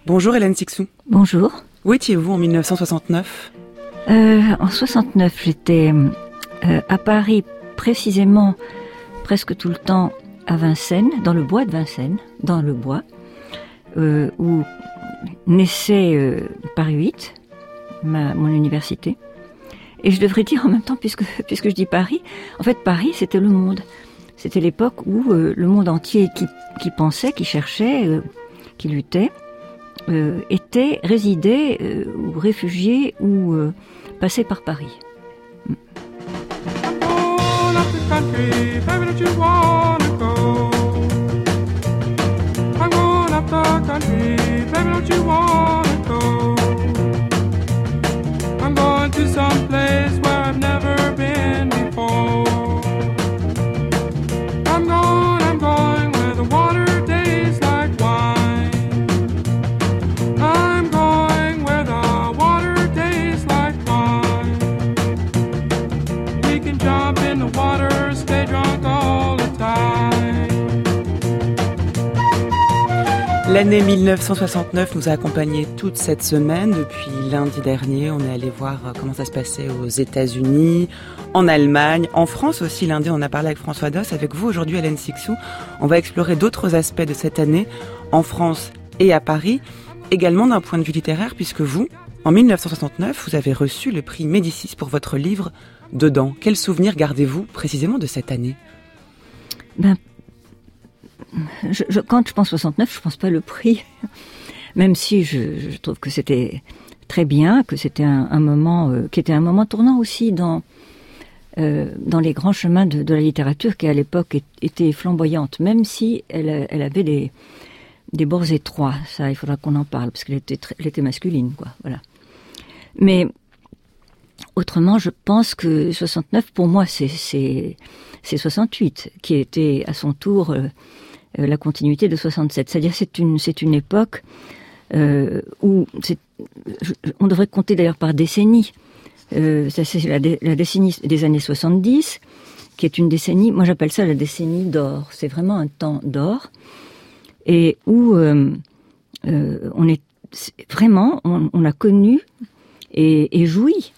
Bonjour Hélène Cixous. Bonjour. Où étiez-vous en 1969 ? En 69, j'étais à Paris, précisément presque tout le temps à Vincennes, dans le bois de Vincennes, où naissait Paris 8, mon université. Et je devrais dire en même temps, puisque je dis Paris, en fait Paris c'était le monde. C'était l'époque où le monde entier qui pensait, qui cherchait, qui luttait, résidait ou réfugié ou passait par Paris. L'année 1969 nous a accompagnés toute cette semaine. Depuis lundi dernier, on est allé voir comment ça se passait aux États-Unis, en Allemagne, en France aussi. Lundi, on a parlé avec François Doss. Avec vous aujourd'hui, Hélène Cixous, on va explorer d'autres aspects de cette année en France et à Paris, également d'un point de vue littéraire, puisque vous, en 1969, vous avez reçu le prix Médicis pour votre livre « Dedans ». Quel souvenir gardez-vous précisément de cette année ? Quand je pense 69, je pense pas le prix, même si je trouve que c'était très bien, que c'était un moment qui était un moment tournant aussi dans les grands chemins de la littérature qui à l'époque était flamboyante, même si elle avait des bords étroits. Ça, il faudra qu'on en parle parce qu'elle était masculine, quoi. Voilà. Mais autrement, je pense que 69 pour moi c'est 68 qui était à son tour la continuité de 67. C'est-à-dire c'est une époque où on devrait compter d'ailleurs par décennies. Ça c'est la décennie des années 70, qui est une décennie, moi j'appelle ça la décennie d'or. C'est vraiment un temps d'or et où on a connu et joui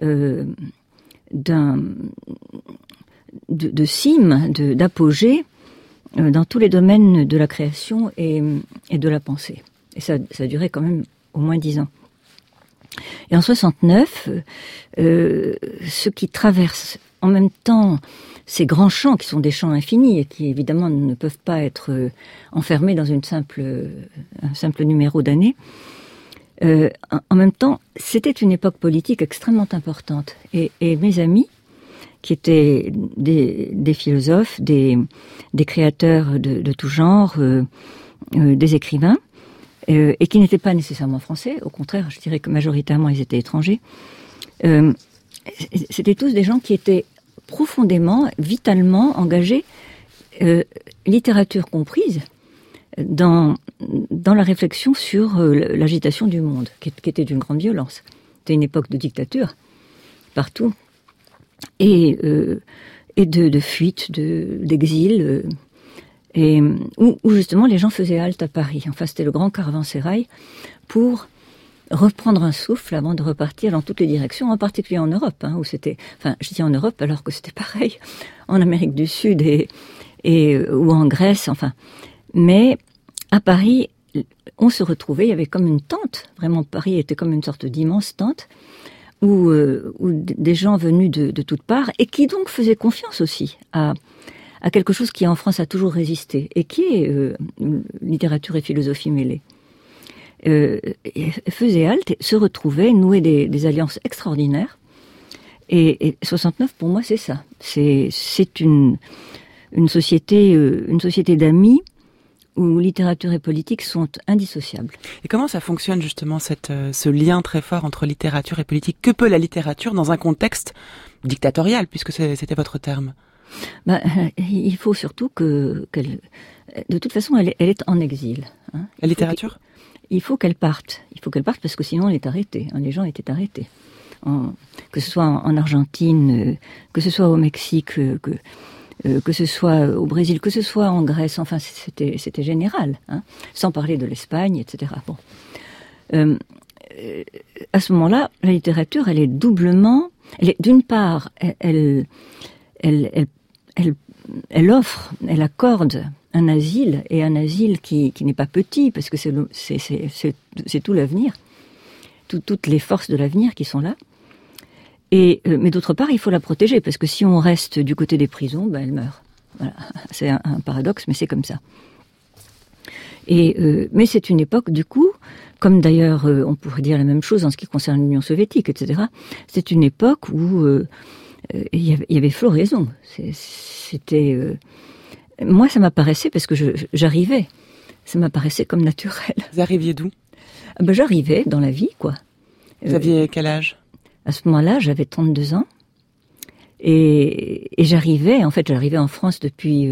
de cimes, d'apogées dans tous les domaines de la création et de la pensée. Et ça a duré quand même au moins 10 ans. Et en 69, ceux qui traversent en même temps ces grands champs qui sont des champs infinis et qui évidemment ne peuvent pas être enfermés dans un simple numéro d'année, en même temps, c'était une époque politique extrêmement importante. Et mes amis, qui étaient des philosophes, des créateurs de tout genre, des écrivains, et qui n'étaient pas nécessairement français, au contraire, je dirais que majoritairement ils étaient étrangers. C'était tous des gens qui étaient profondément, vitalement engagés, littérature comprise, dans la réflexion sur l'agitation du monde, qui était d'une grande violence. C'était une époque de dictature, partout. Et de fuite, d'exil, et où justement les gens faisaient halte à Paris. Enfin, c'était le grand caravansérail pour reprendre un souffle avant de repartir dans toutes les directions, en particulier en Europe, où c'était, enfin, je dis en Europe alors que c'était pareil en Amérique du Sud ou en Grèce, enfin. Mais à Paris, on se retrouvait, il y avait comme une tente. Vraiment, Paris était comme une sorte d'immense tente. Où des gens venus de toutes parts et qui donc faisaient confiance aussi à quelque chose qui en France a toujours résisté et qui est littérature et philosophie mêlées. Faisaient halte, se retrouvaient, nouaient des alliances extraordinaires. Et 69 pour moi c'est ça. C'est une société d'amis où littérature et politique sont indissociables. Et comment ça fonctionne justement ce lien très fort entre littérature et politique ? Que peut la littérature dans un contexte dictatorial, puisque c'était votre terme ? Il faut surtout qu'elle... De toute façon, elle est en exil. La littérature ? Il faut qu'elle parte. Il faut qu'elle parte parce que sinon elle est arrêtée. Les gens étaient arrêtés. Que ce soit en Argentine, que ce soit au Mexique, que ce soit au Brésil, que ce soit en Grèce, enfin c'était général, hein, sans parler de l'Espagne, etc. Bon. À ce moment-là, la littérature, elle est doublement, d'une part, elle offre, elle accorde un asile, et un asile qui n'est pas petit, parce que c'est tout l'avenir, toutes les forces de l'avenir qui sont là. Mais d'autre part, il faut la protéger, parce que si on reste du côté des prisons, ben elle meurt. Voilà. C'est un paradoxe, mais c'est comme ça. Mais c'est une époque, du coup, comme d'ailleurs on pourrait dire la même chose en ce qui concerne l'Union soviétique, etc. C'est une époque où il y avait floraison. C'était moi, ça m'apparaissait, parce que j'arrivais, ça m'apparaissait comme naturel. Vous arriviez d'où? Ben, j'arrivais dans la vie, quoi. Vous aviez quel âge? À ce moment-là, j'avais 32 ans. Et j'arrivais en France depuis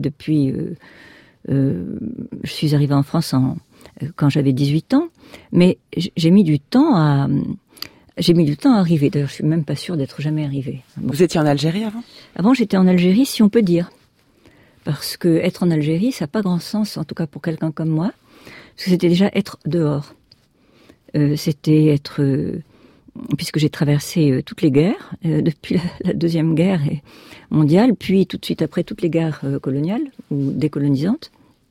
je suis arrivée en France quand j'avais 18 ans, mais j'ai mis du temps à arriver. D'ailleurs, je suis même pas sûre d'être jamais arrivée. Bon. Vous étiez en Algérie avant? Avant, j'étais en Algérie, si on peut dire. Parce que être en Algérie, ça n'a pas grand sens, en tout cas pour quelqu'un comme moi, parce que c'était déjà être dehors. C'était être... puisque j'ai traversé toutes les guerres, depuis la Deuxième Guerre mondiale, puis tout de suite après toutes les guerres coloniales ou décolonisantes.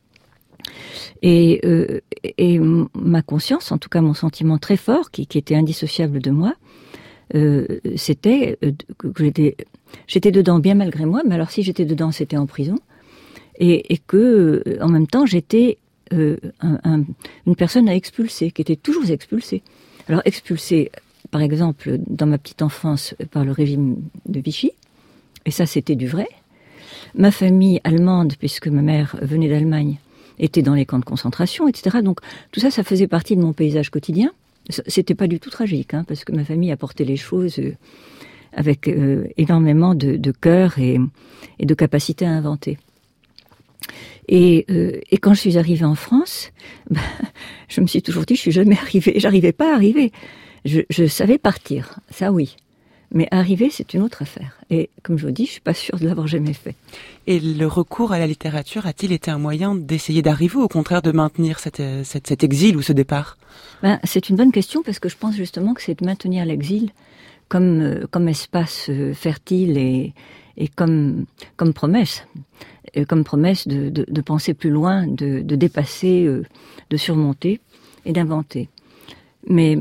Et ma conscience, en tout cas mon sentiment très fort, qui était indissociable de moi, c'était que j'étais dedans bien malgré moi, mais alors si j'étais dedans, c'était en prison, et que en même temps j'étais une personne à expulser, qui était toujours expulsée. Alors expulsée, par exemple, dans ma petite enfance, par le régime de Vichy, et ça c'était du vrai. Ma famille allemande, puisque ma mère venait d'Allemagne, était dans les camps de concentration, etc. Donc tout ça, ça faisait partie de mon paysage quotidien. C'était pas du tout tragique, hein, parce que ma famille apportait les choses avec énormément de cœur et de capacité à inventer. Et quand je suis arrivée en France, je me suis toujours dit, je suis jamais arrivée. J'arrivais pas à arriver. Je savais partir, ça oui. Mais arriver, c'est une autre affaire. Et comme je vous dis, je suis pas sûre de l'avoir jamais fait. Et le recours à la littérature a-t-il été un moyen d'essayer d'arriver, ou au contraire de maintenir cet exil ou ce départ? C'est une bonne question, parce que je pense justement que c'est de maintenir l'exil comme espace fertile et comme promesse. Comme promesse de penser plus loin, de dépasser, de surmonter et d'inventer. Mais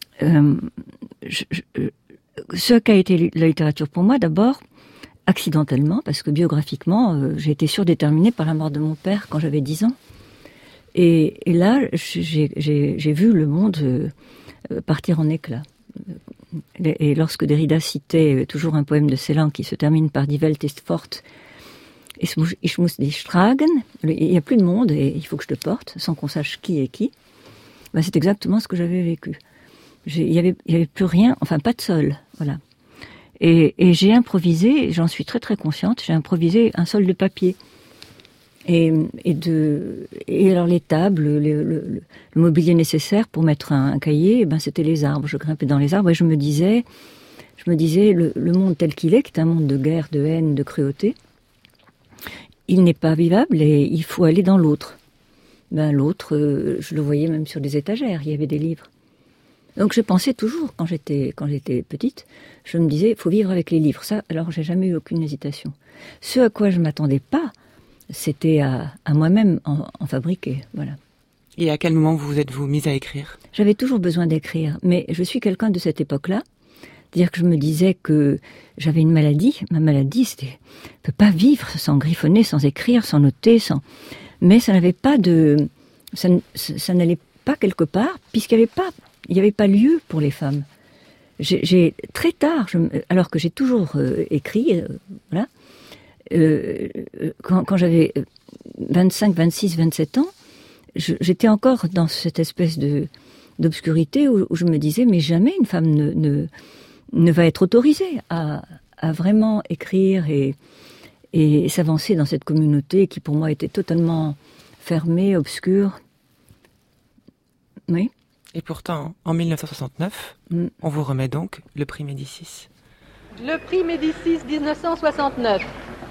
ce qu'a été la littérature pour moi, d'abord, accidentellement, parce que biographiquement, j'ai été surdéterminée par la mort de mon père quand j'avais 10 ans. Et là, j'ai vu le monde partir en éclats. Et lorsque Derrida citait toujours un poème de Celan qui se termine par Die Welt ist fort, ich muss dich tragen, il n'y a plus de monde et il faut que je te porte, sans qu'on sache qui est qui, c'est exactement ce que j'avais vécu. Il y avait plus rien, enfin pas de sol, voilà. Et j'ai improvisé, j'en suis très très consciente, j'ai improvisé un sol de papier. Et alors les tables, le mobilier nécessaire pour mettre un cahier, c'était les arbres. Je grimpais dans les arbres et je me disais le monde tel qu'il est, qui est un monde de guerre, de haine, de cruauté, il n'est pas vivable et il faut aller dans l'autre. L'autre, je le voyais même sur des étagères, il y avait des livres. Donc je pensais toujours, quand j'étais petite, je me disais, il faut vivre avec les livres. Ça, alors j'ai jamais eu aucune hésitation. Ce à quoi je m'attendais pas, c'était à moi-même en fabriquer, voilà. Et à quel moment vous êtes-vous mise à écrire? J'avais toujours besoin d'écrire, mais je suis quelqu'un de cette époque-là. C'est-à-dire que je me disais que j'avais une maladie. Ma maladie, c'était, je ne peux pas vivre sans griffonner, sans écrire, sans noter, mais ça n'avait pas ça n'allait pas quelque part, puisqu'il n'y avait pas lieu pour les femmes. J'ai très tard, alors que j'ai toujours écrit, voilà. Quand j'avais 25, 26, 27 ans, j'étais encore dans cette espèce d'obscurité où je me disais, mais jamais une femme ne va être autorisée à vraiment écrire et s'avancer dans cette communauté qui pour moi était totalement fermée, obscure. Oui. Et pourtant, en 1969, on vous remet donc le prix Médicis. Le prix Médicis 1969.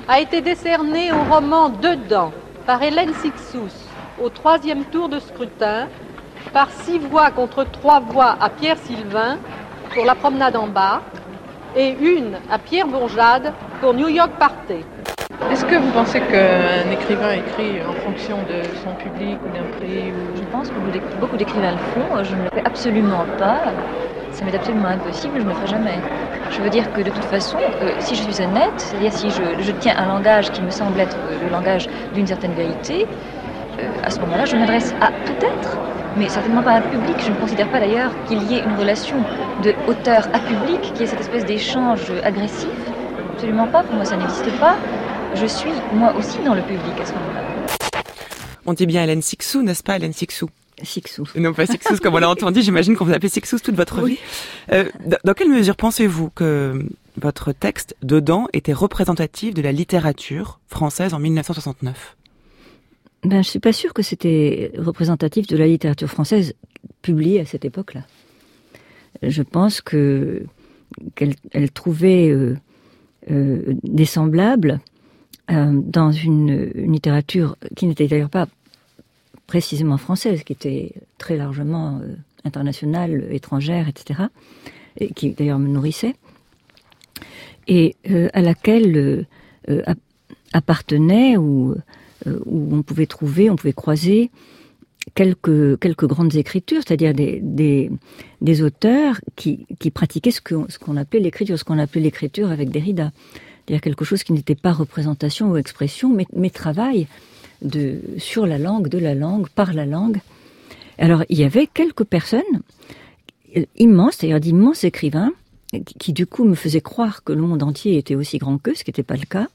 a été décerné au roman Dedans par Hélène Cixous au 3e tour de scrutin par 6 voix contre 3 voix à Pierre Sylvain pour La promenade en bas et 1 à Pierre Bourjade pour New York Party. Est-ce que vous pensez qu'un écrivain écrit en fonction de son public ou d'un prix Je pense que beaucoup d'écrivains le font. Je ne le fais absolument pas. Ça m'est absolument impossible, je ne le ferai jamais. Je veux dire que de toute façon, si je suis honnête, c'est-à-dire si je tiens un langage qui me semble être le langage d'une certaine vérité, à ce moment-là, je m'adresse à peut-être, mais certainement pas à un public. Je ne considère pas d'ailleurs qu'il y ait une relation de auteur à public, qui est cette espèce d'échange agressif. Absolument pas, pour moi ça n'existe pas. Je suis moi aussi dans le public à ce moment-là. On dit bien Hélène Cixous, n'est-ce pas, Hélène Cixous? Cixous. Non, pas Cixous, comme on l'a entendu. J'imagine qu'on vous appelait Cixous toute votre vie. Dans quelle mesure pensez-vous que votre texte, Dedans, était représentatif de la littérature française en 1969? Je suis pas sûre que c'était représentatif de la littérature française publiée à cette époque-là. Je pense qu'elle trouvait des semblables dans une littérature qui n'était d'ailleurs pas précisément française, qui était très largement internationale, étrangère, etc., et qui d'ailleurs me nourrissait, et à laquelle appartenait où on pouvait croiser quelques grandes écritures, c'est-à-dire des auteurs qui pratiquaient ce qu'on appelait l'écriture avec Derrida, c'est-à-dire quelque chose qui n'était pas représentation ou expression, mais travail sur la langue, de la langue, par la langue. Alors il y avait quelques personnes immenses, c'est-à-dire d'immenses écrivains, qui du coup me faisaient croire que le monde entier était aussi grand qu'eux, ce qui n'était pas le cas,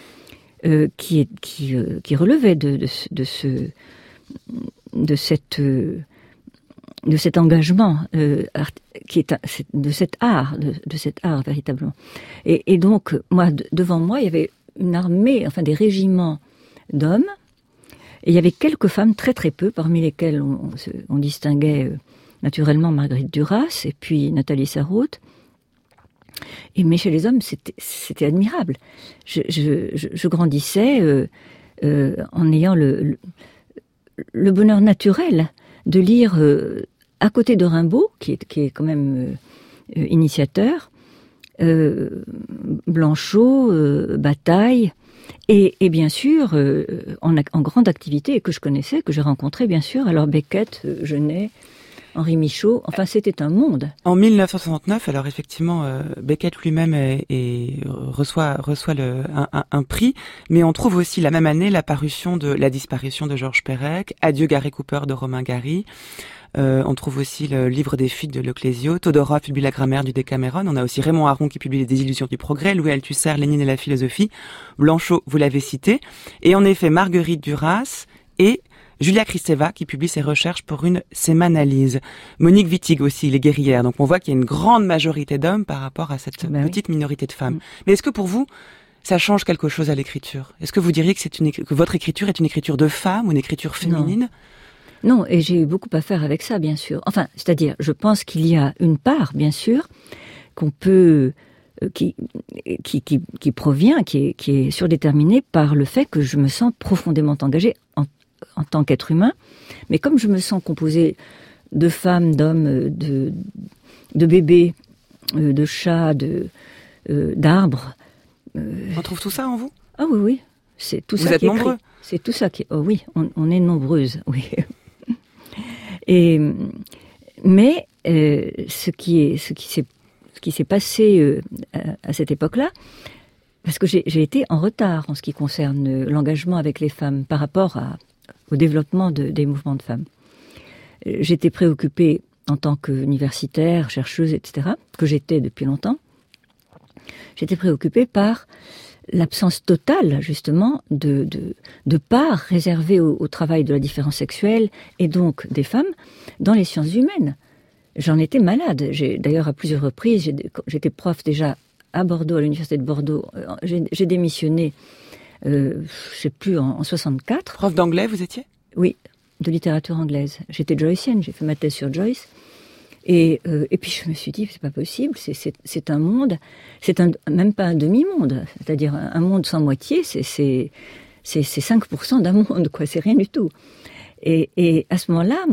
qui relevaient de cet engagement, de cet art véritablement. Et donc, devant moi, il y avait une armée, enfin des régiments d'hommes, et il y avait quelques femmes, très très peu, parmi lesquelles on distinguait naturellement Marguerite Duras, et puis Nathalie Sarraute. Mais chez les hommes, c'était admirable. Je grandissais en ayant le bonheur naturel de lire à côté de Rimbaud, qui est quand même initiateur, Blanchot, Bataille, et bien sûr en grande activité, et que je connaissais, que j'ai rencontré bien sûr, alors Beckett, Genet, Henri Michaud, enfin c'était un monde. En 1969, alors effectivement, Beckett lui-même reçoit un prix, mais on trouve aussi la même année la disparition de Georges Perec, Adieu Gary Cooper de Romain Gary. On trouve aussi le livre des fuites de Leclésio, Todorov publie la grammaire du Décameron, on a aussi Raymond Aron qui publie les Désillusions du progrès, Louis Althusser, Lénine et la philosophie, Blanchot, vous l'avez cité, et en effet Marguerite Duras et Julia Kristeva qui publie ses recherches pour une sémanalyse. Monique Wittig aussi, Les guerrières. Donc on voit qu'il y a une grande majorité d'hommes par rapport à cette petite minorité de femmes. Mais est-ce que pour vous, ça change quelque chose à l'écriture? Est-ce que vous diriez que votre écriture est une écriture de femme ou une écriture féminine? Non, et j'ai eu beaucoup à faire avec ça, bien sûr. Enfin, c'est-à-dire, je pense qu'il y a une part, bien sûr, qu'on peut, qui provient, qui est surdéterminée par le fait que je me sens profondément engagée en tant qu'être humain, mais comme je me sens composée de femmes, d'hommes, de bébés, de chats, d'arbres. On trouve tout ça en vous? Ah oui, c'est tout ça. Vous êtes nombreux? C'est tout ça qui. Oh oui, on est nombreuses, oui. Mais ce qui s'est passé à cette époque-là, parce que j'ai été en retard en ce qui concerne l'engagement avec les femmes par rapport au développement des mouvements de femmes. J'étais préoccupée en tant qu'universitaire, chercheuse, etc., que j'étais depuis longtemps. J'étais préoccupée par l'absence totale, justement, de part réservée au travail de la différence sexuelle et donc des femmes dans les sciences humaines. J'en étais malade. D'ailleurs, à plusieurs reprises, j'étais prof déjà à Bordeaux, à l'université de Bordeaux. J'ai démissionné, je sais plus, en 64. Prof d'anglais, vous étiez? Oui, de littérature anglaise. J'étais joycienne, j'ai fait ma thèse sur Joyce. Et puis je me suis dit, c'est pas possible, c'est un monde, même pas un demi-monde, c'est-à-dire un monde sans moitié, c'est 5% d'un monde, quoi, c'est rien du tout. Et à ce moment-là,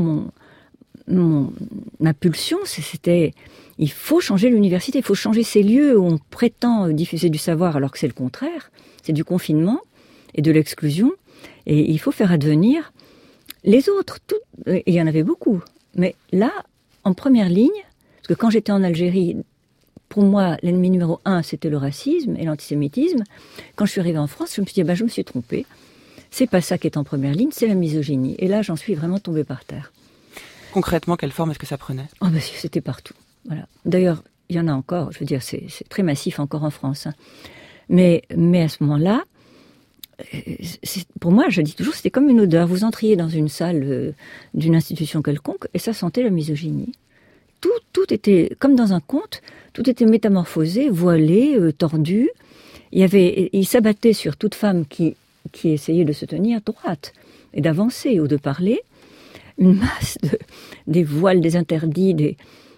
ma pulsion, c'était, il faut changer l'université, il faut changer ces lieux où on prétend diffuser du savoir alors que c'est le contraire, c'est du confinement et de l'exclusion, et il faut faire advenir les autres, et il y en avait beaucoup, mais là, en première ligne, parce que quand j'étais en Algérie, pour moi, l'ennemi numéro 1, c'était le racisme et l'antisémitisme. Quand je suis arrivée en France, je me suis dit, je me suis trompée. C'est pas ça qui est en première ligne, c'est la misogynie. Et là, j'en suis vraiment tombée par terre. Concrètement, quelle forme est-ce que ça prenait ? C'était partout. Voilà. D'ailleurs, il y en a encore, je veux dire, c'est très massif encore en France. Hein. Mais à ce moment-là, pour moi, je dis toujours, c'était comme une odeur. Vous entriez dans une salle d'une institution quelconque et ça sentait la misogynie. Tout était, comme dans un conte, tout était métamorphosé, voilé, tordu. Il s'abattait sur toute femme qui essayait de se tenir droite et d'avancer ou de parler. Une masse des voiles, des interdits, des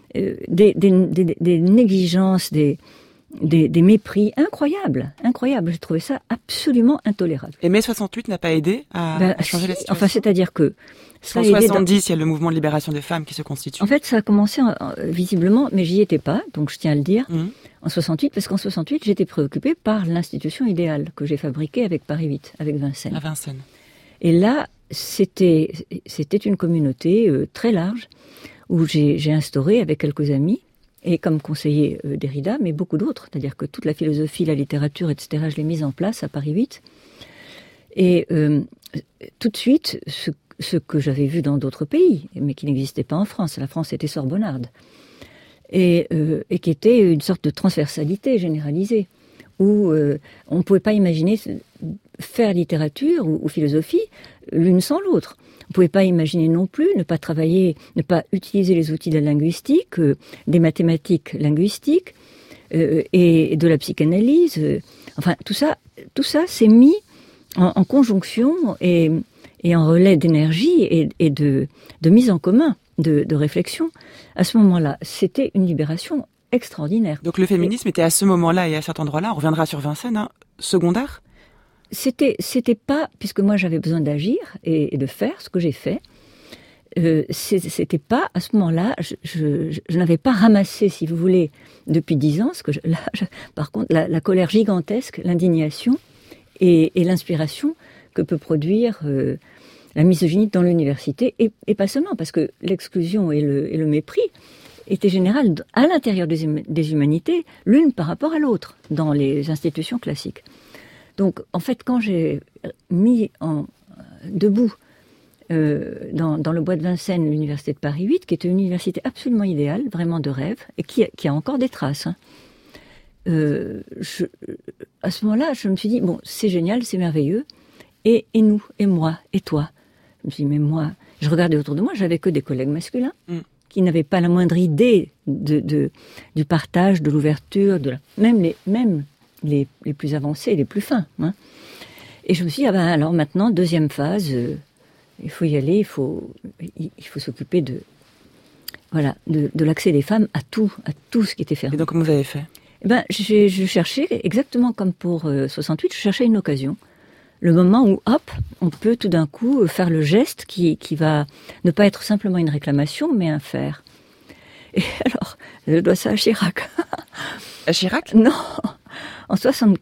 négligences, des mépris incroyables. J'ai trouvé ça absolument intolérable. Et mai 68 n'a pas aidé à changer la situation. Enfin, c'est-à-dire que ça a aidé. En 70, il y a le mouvement de libération des femmes qui se constitue. En fait, ça a commencé visiblement, mais j'y étais pas, donc je tiens à le dire, en 68, parce qu'en 68, j'étais préoccupée par l'institution idéale que j'ai fabriquée avec Paris 8, avec Vincennes. À Vincennes. Et là, c'était une communauté très large où j'ai instauré avec quelques amis, et comme conseiller Derrida, mais beaucoup d'autres, c'est-à-dire que toute la philosophie, la littérature, etc., je l'ai mise en place à Paris 8. Et tout de suite, ce que j'avais vu dans d'autres pays, mais qui n'existait pas en France, la France était sorbonnarde, et qui était une sorte de transversalité généralisée, où on ne pouvait pas imaginer faire littérature ou philosophie l'une sans l'autre. On ne pouvait pas imaginer non plus ne pas travailler, ne pas utiliser les outils de la linguistique, des mathématiques linguistiques et de la psychanalyse. Enfin, tout ça s'est mis en conjonction et en relais d'énergie et de mise en commun, de réflexion. À ce moment-là, c'était une libération extraordinaire. Donc le féminisme était à ce moment-là et à cet endroit-là, on reviendra sur Vincennes, secondaire ? C'était pas, puisque moi j'avais besoin d'agir et de faire ce que j'ai fait, c'était pas, à ce moment-là, je n'avais pas ramassé, si vous voulez, depuis 10 ans, par contre, la colère gigantesque, l'indignation et l'inspiration que peut produire la misogynie dans l'université, et pas seulement, parce que l'exclusion et le mépris étaient générales à l'intérieur des humanités, l'une par rapport à l'autre, dans les institutions classiques. Donc, en fait, quand j'ai mis debout dans le bois de Vincennes l'université de Paris 8, qui était une université absolument idéale, vraiment de rêve, et qui a encore des traces, à ce moment-là, je me suis dit, bon, c'est génial, c'est merveilleux, et nous, et moi, et toi. Je me suis dit, mais moi, je regardais autour de moi, j'avais que des collègues masculins, qui n'avaient pas la moindre idée du partage, de l'ouverture, même les plus avancés, les plus fins. Hein. Et je me suis dit, alors maintenant, deuxième phase, il faut y aller, il faut s'occuper de l'accès des femmes à tout ce qui était fermé. Et donc, comment vous avez fait ? Je cherchais, exactement comme pour 68, je cherchais une occasion. Le moment où, hop, on peut tout d'un coup faire le geste qui va ne pas être simplement une réclamation, mais un faire. Et alors, je dois ça à Chirac. À Chirac ? Non. En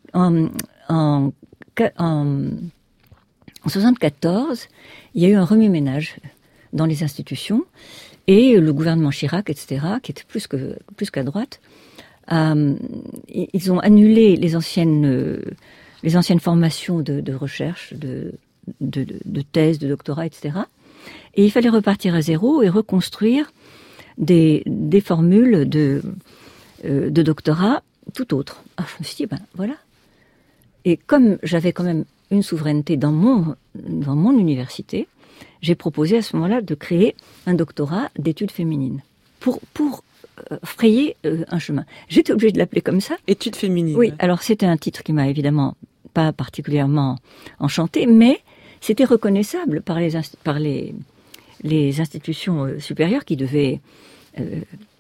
74, il y a eu un remue-ménage dans les institutions et le gouvernement Chirac, etc., qui était plus qu'à droite, ils ont annulé les anciennes formations de recherche, de thèse, de doctorat, etc. Et il fallait repartir à zéro et reconstruire des formules de doctorat tout autre. Alors je me suis dit, voilà. Et comme j'avais quand même une souveraineté dans mon université, j'ai proposé à ce moment-là de créer un doctorat d'études féminines pour frayer un chemin. J'étais obligée de l'appeler comme ça. Études féminines. Oui, alors c'était un titre qui m'a évidemment pas particulièrement enchantée, mais c'était reconnaissable par les institutions supérieures qui devaient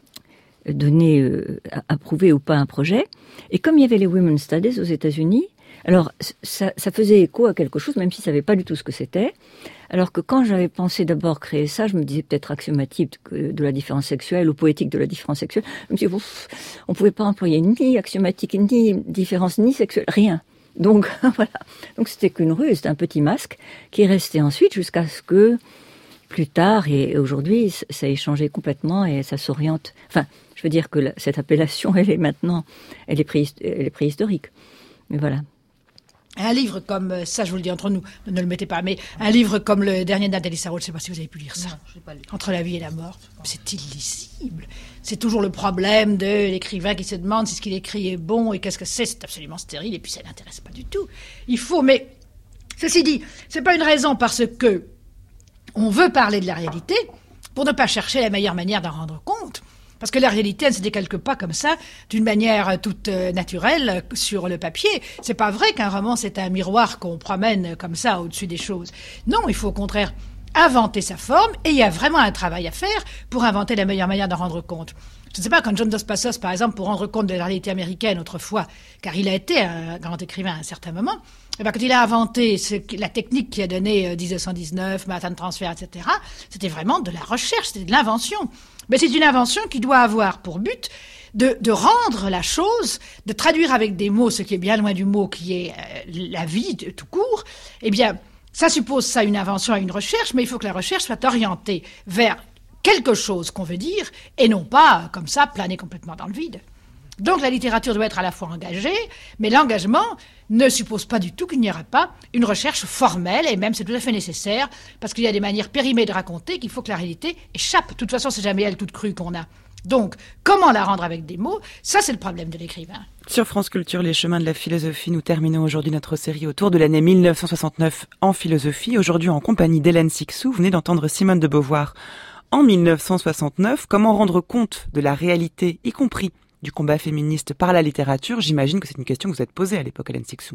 approuver ou pas un projet. Et comme il y avait les Women's Studies aux États-Unis, alors ça faisait écho à quelque chose, même si je savais pas du tout ce que c'était. Alors que quand j'avais pensé d'abord créer ça, je me disais peut-être axiomatique de la différence sexuelle ou poétique de la différence sexuelle. Je me disais, on pouvait pas employer ni axiomatique, ni différence, ni sexuelle, rien. Donc voilà. Donc c'était qu'une ruse, c'était un petit masque qui est resté ensuite jusqu'à ce que plus tard et aujourd'hui ça ait changé complètement et ça s'oriente. Enfin, je veux dire que cette appellation, elle est préhistorique. Mais voilà. Un livre comme ça, je vous le dis entre nous, ne le mettez pas, mais un livre comme le dernier de Nathalie Sarraute, je ne sais pas si vous avez pu lire ça. Non, je l'ai pas lu. Entre la vie et la mort, c'est illisible. C'est toujours le problème de l'écrivain qui se demande si ce qu'il écrit est bon et qu'est-ce que c'est absolument stérile et puis ça l'intéresse pas du tout. Il faut, mais ceci dit, c'est pas une raison parce que on veut parler de la réalité pour ne pas chercher la meilleure manière d'en rendre compte. Parce que la réalité, elle ne se décalque pas comme ça, d'une manière toute naturelle, sur le papier. C'est pas vrai qu'un roman, c'est un miroir qu'on promène comme ça au-dessus des choses. Non, il faut au contraire inventer sa forme, et il y a vraiment un travail à faire pour inventer la meilleure manière d'en rendre compte. Je ne sais pas, quand John Dos Passos, par exemple, pour rendre compte de la réalité américaine autrefois, car il a été un grand écrivain à un certain moment, et bien, quand il a inventé la technique qui a donné 1919, Manhattan Transfer, etc., c'était vraiment de la recherche, c'était de l'invention. Mais c'est une invention qui doit avoir pour but de rendre la chose, de traduire avec des mots ce qui est bien loin du mot qui est la vie tout court. Eh bien, ça suppose ça une invention et une recherche, mais il faut que la recherche soit orientée vers quelque chose qu'on veut dire et non pas, comme ça, planer complètement dans le vide. Donc la littérature doit être à la fois engagée, mais l'engagement ne suppose pas du tout qu'il n'y aura pas une recherche formelle, et même c'est tout à fait nécessaire, parce qu'il y a des manières périmées de raconter qu'il faut que la réalité échappe. De toute façon, c'est jamais elle toute crue qu'on a. Donc, comment la rendre avec des mots? Ça, c'est le problème de l'écrivain. Sur France Culture, les chemins de la philosophie, nous terminons aujourd'hui notre série autour de l'année 1969 en philosophie. Aujourd'hui, en compagnie d'Hélène Cixous, vous venez d'entendre Simone de Beauvoir. En 1969, comment rendre compte de la réalité, y compris du combat féministe par la littérature? J'imagine que c'est une question que vous êtes posée à l'époque, Hélène Cixous.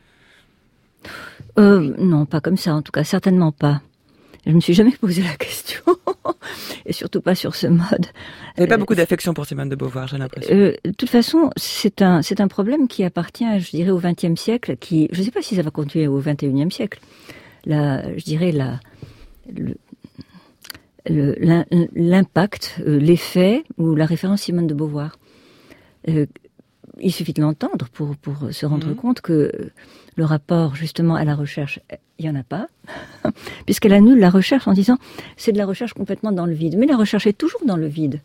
Non, pas comme ça, en tout cas, certainement pas. Je ne me suis jamais posé la question, et surtout pas sur ce mode. Vous n'avez pas beaucoup d'affection pour Simone de Beauvoir, j'ai l'impression. De toute façon, c'est un problème qui appartient, je dirais, au XXe siècle, qui, je ne sais pas si ça va continuer au XXIe siècle. Je dirais l'impact, l'effet ou la référence Simone de Beauvoir. Il suffit de l'entendre pour se rendre compte que le rapport justement à la recherche, il n'y en a pas, puisqu'elle annule la recherche en disant c'est de la recherche complètement dans le vide. Mais la recherche est toujours dans le vide.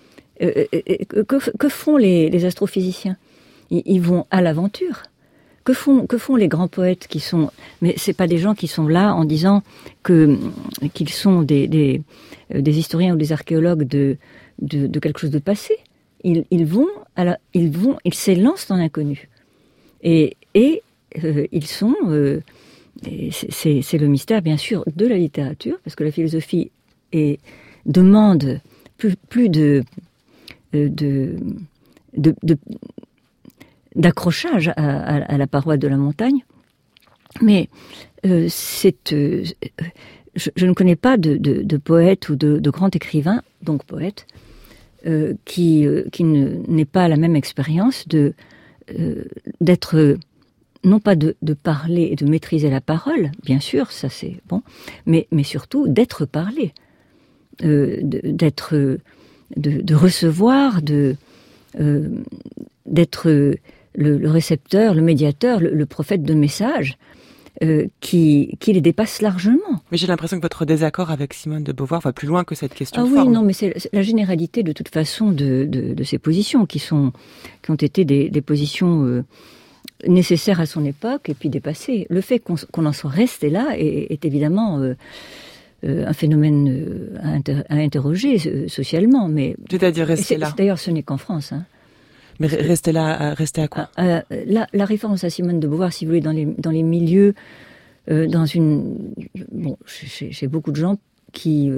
Que font les astrophysiciens? Ils vont à l'aventure. Que font les grands poètes qui sont... Mais c'est pas des gens qui sont là en disant qu'ils sont des historiens ou des archéologues de quelque chose de passé. Ils s'élancent dans l'inconnu. Et ils sont... c'est le mystère, bien sûr, de la littérature, parce que la philosophie demande plus d'accrochage à la paroi de la montagne. Mais je ne connais pas de poète ou de grand écrivain, donc poète, qui n'ait pas la même expérience d'être, non pas de parler et de maîtriser la parole, bien sûr, ça c'est bon, mais surtout d'être parlé, de recevoir, d'être le récepteur, le médiateur, le prophète de messages, qui les dépasse largement. Mais j'ai l'impression que votre désaccord avec Simone de Beauvoir va plus loin que cette question de forme. Oui, non, mais c'est la généralité de toute façon de ces positions qui ont été des positions nécessaires à son époque et puis dépassées. Le fait qu'on en soit resté là est évidemment un phénomène à interroger socialement. Mais c'est-à-dire rester là. D'ailleurs, ce n'est qu'en France. Hein. Mais rester là, rester à quoi? La référence à Simone de Beauvoir, si vous voulez, dans les milieux, chez beaucoup de gens qui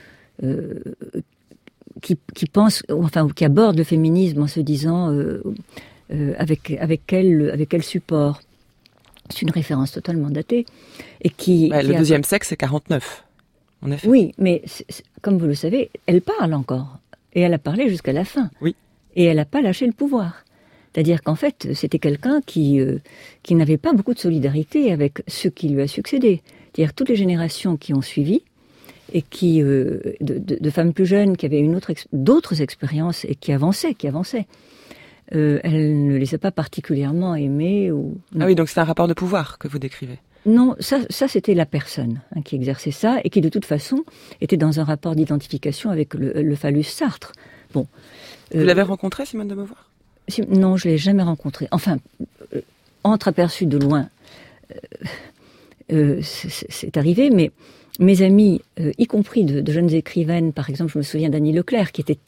pensent, enfin, qui abordent le féminisme en se disant avec quel support. C'est une référence totalement datée et le deuxième sexe, c'est 49. En effet. Oui, mais comme vous le savez, elle parle encore. Et elle a parlé jusqu'à la fin. Oui. Et elle n'a pas lâché le pouvoir. C'est-à-dire qu'en fait, c'était quelqu'un qui n'avait pas beaucoup de solidarité avec ceux qui lui a succédé. C'est-à-dire toutes les générations qui ont suivi, et qui de femmes plus jeunes qui avaient d'autres expériences et qui avançaient. Elle ne les a pas particulièrement aimées. Ah oui, donc c'est un rapport de pouvoir que vous décrivez. Non, ça c'était la personne qui exerçait ça et qui de toute façon était dans un rapport d'identification avec le phallus Sartre. Bon. Vous l'avez rencontrée, Simone de Beauvoir ? Non, je l'ai jamais rencontrée. Enfin, entreaperçue de loin, c'est arrivé, mais mes amis, y compris de jeunes écrivaines, par exemple, je me souviens d'Annie Leclerc, qui était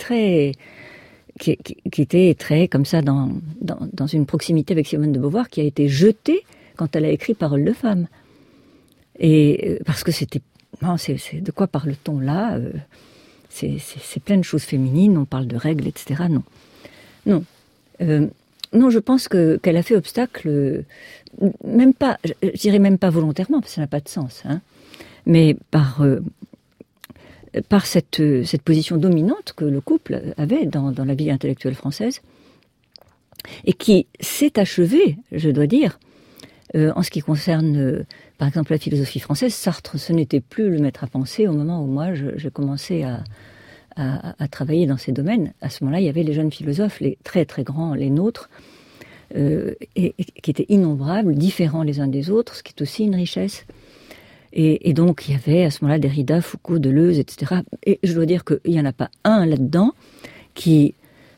très comme ça dans une proximité avec Simone de Beauvoir, qui a été jetée quand elle a écrit Paroles de femme. Et parce que c'est de quoi parle-t-on là c'est plein de choses féminines, on parle de règles, etc. Non, je pense qu'elle a fait obstacle, même pas, je dirais même pas volontairement, parce que ça n'a pas de sens, hein, mais par cette position dominante que le couple avait dans la vie intellectuelle française, et qui s'est achevée, je dois dire, en ce qui concerne, par exemple, la philosophie française. Sartre, ce n'était plus le maître à penser au moment où moi, j'ai commencé à travailler dans ces domaines. À ce moment-là, il y avait les jeunes philosophes, les très très grands, les nôtres, et qui étaient innombrables, différents les uns des autres, ce qui est aussi une richesse. Et donc, il y avait à ce moment-là Derrida, Foucault, Deleuze, etc. Et je dois dire qu'il n'y en a pas un là-dedans qui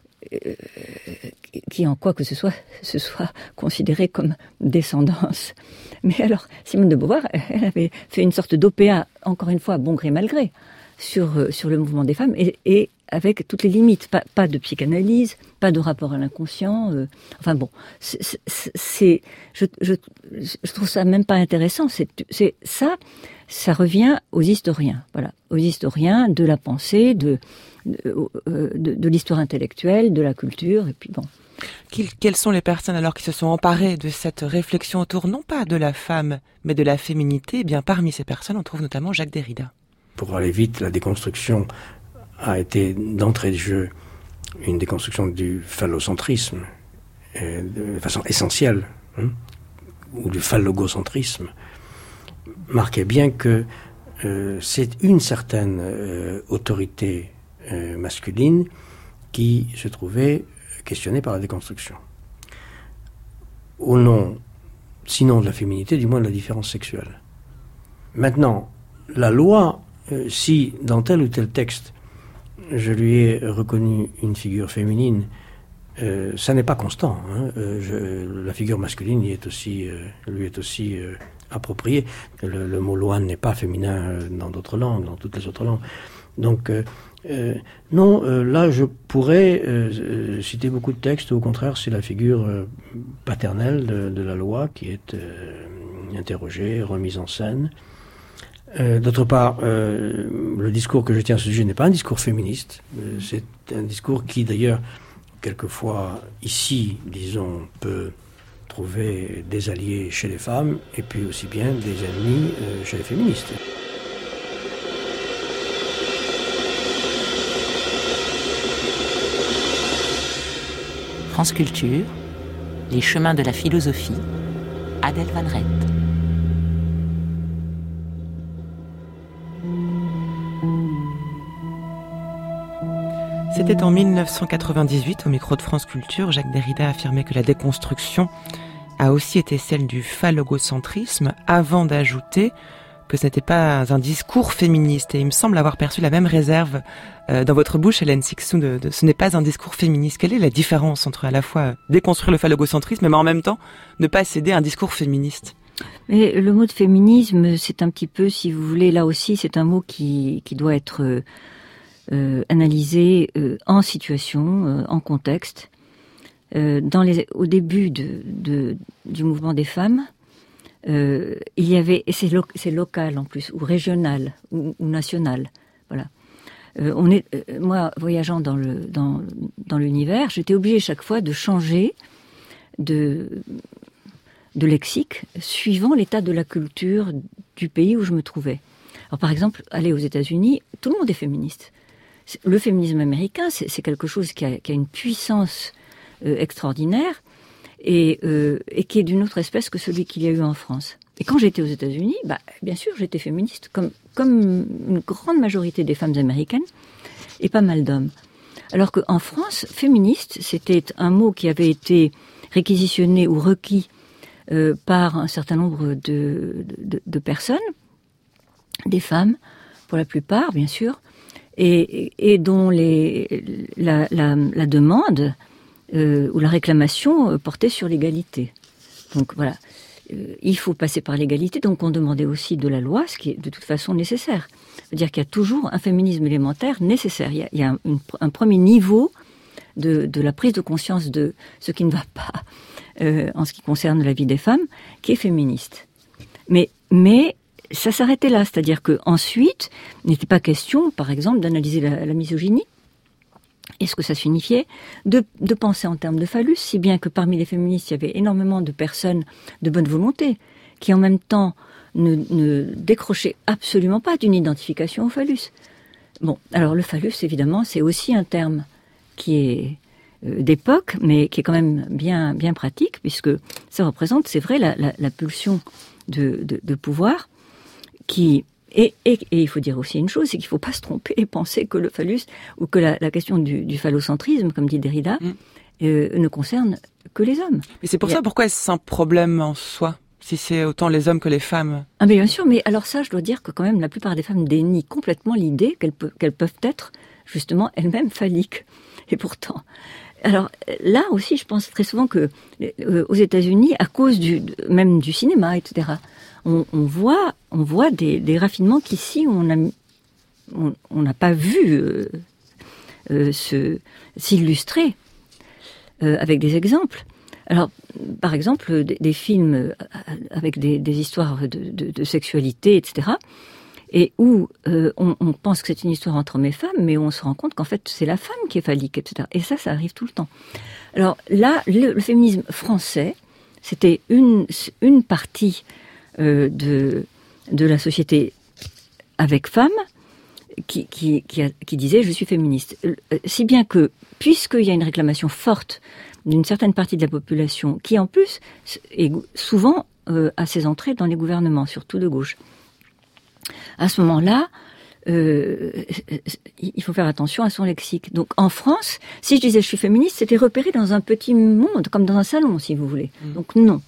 en quoi que ce soit considéré comme descendance. Mais alors, Simone de Beauvoir, elle avait fait une sorte d'OPA, encore une fois, bon gré mal gré, sur le mouvement des femmes, et avec toutes les limites. Pas de psychanalyse, pas de rapport à l'inconscient. Enfin bon, je trouve ça même pas intéressant. Ça revient aux historiens. Voilà, aux historiens de la pensée, de l'histoire intellectuelle, de la culture, et puis bon. Quelles sont les personnes alors qui se sont emparées de cette réflexion autour, non pas de la femme, mais de la féminité? Eh bien, parmi ces personnes, on trouve notamment Jacques Derrida. Pour aller vite, la déconstruction a été d'entrée de jeu une déconstruction du phallocentrisme, de façon essentielle, ou du phallogocentrisme, marquait bien que c'est une certaine autorité masculine qui se trouvait questionnée par la déconstruction. Au nom, sinon de la féminité, du moins de la différence sexuelle. Maintenant, la loi, si dans tel ou tel texte, je lui ai reconnu une figure féminine, ça n'est pas constant. La figure masculine lui est aussi appropriée. Le mot loi n'est pas féminin dans d'autres langues, dans toutes les autres langues. Donc, non, là, je pourrais citer beaucoup de textes. Au contraire, c'est la figure paternelle de la loi qui est interrogée, remise en scène. D'autre part, le discours que je tiens à ce sujet n'est pas un discours féministe. C'est un discours qui, d'ailleurs, quelquefois, ici, disons, peut trouver des alliés chez les femmes et puis aussi bien des ennemis chez les féministes. France Culture, les chemins de la philosophie, Adèle Van Rett. C'était en 1998, au micro de France Culture, Jacques Derrida affirmait que la déconstruction a aussi été celle du phallogocentrisme, avant d'ajouter que ce n'était pas un discours féministe. Et il me semble avoir perçu la même réserve dans votre bouche, Hélène Cixous, de ce n'est pas un discours féministe. Quelle est la différence entre à la fois déconstruire le phallogocentrisme, mais en même temps ne pas céder à un discours féministe? Mais le mot de féminisme, c'est un petit peu, si vous voulez, là aussi, c'est un mot qui doit être analysé en situation, en contexte. Au début du mouvement des femmes, il y avait, et c'est local en plus, ou régional, ou national, voilà. Moi, voyageant dans l'univers, j'étais obligée chaque fois de changer de lexique suivant l'état de la culture du pays où je me trouvais. Alors, par exemple, aller aux États-Unis, tout le monde est féministe. le féminisme américain, c'est quelque chose qui a une puissance extraordinaire et qui est d'une autre espèce que celui qu'il y a eu en France. Et quand j'étais aux États-Unis, bien sûr, j'étais féministe, comme une grande majorité des femmes américaines et pas mal d'hommes. Alors qu'en France, féministe, c'était un mot qui avait été réquisitionné ou requis par un certain nombre de personnes, des femmes, pour la plupart, bien sûr, et dont la demande ou la réclamation portait sur l'égalité. Donc voilà, il faut passer par l'égalité, donc on demandait aussi de la loi, ce qui est de toute façon nécessaire. C'est-à-dire qu'il y a toujours un féminisme élémentaire nécessaire. Il y a un premier niveau de la prise de conscience de ce qui ne va pas en ce qui concerne la vie des femmes, qui est féministe. Mais ça s'arrêtait là, c'est-à-dire qu'ensuite, il n'était pas question, par exemple, d'analyser la misogynie, et ce que ça signifiait, de penser en termes de phallus, si bien que parmi les féministes, il y avait énormément de personnes de bonne volonté, qui en même temps ne décrochaient absolument pas d'une identification au phallus. Bon, alors le phallus, évidemment, c'est aussi un terme qui est d'époque, mais qui est quand même bien pratique, puisque ça représente, c'est vrai, la pulsion de pouvoir, qui... Et il faut dire aussi une chose, c'est qu'il ne faut pas se tromper et penser que le phallus, ou que la question du phallocentrisme, comme dit Derrida, ne concerne que les hommes. Mais c'est pour ça, pourquoi est-ce un problème en soi, si c'est autant les hommes que les femmes? Ah mais bien sûr, mais alors ça, je dois dire que quand même la plupart des femmes dénient complètement l'idée qu'elles peuvent être justement elles-mêmes phalliques. Et pourtant... Alors là aussi, je pense très souvent que aux États-Unis, à cause même du cinéma, etc., on voit des raffinements qu'ici on n'a pas vu s'illustrer avec des exemples. Alors, par exemple, des films avec des histoires de sexualité, etc., et où on pense que c'est une histoire entre hommes et femmes, mais on se rend compte qu'en fait c'est la femme qui est phallique, etc. Et ça arrive tout le temps. Alors là, le féminisme français, c'était une partie de la société avec femmes qui disait je suis féministe. Si bien que, puisqu'il y a une réclamation forte d'une certaine partie de la population, qui en plus est souvent a ses entrées dans les gouvernements, surtout de gauche, à ce moment-là, il faut faire attention à son lexique. Donc en France, si je disais je suis féministe, c'était repéré dans un petit monde, comme dans un salon, si vous voulez. Donc non,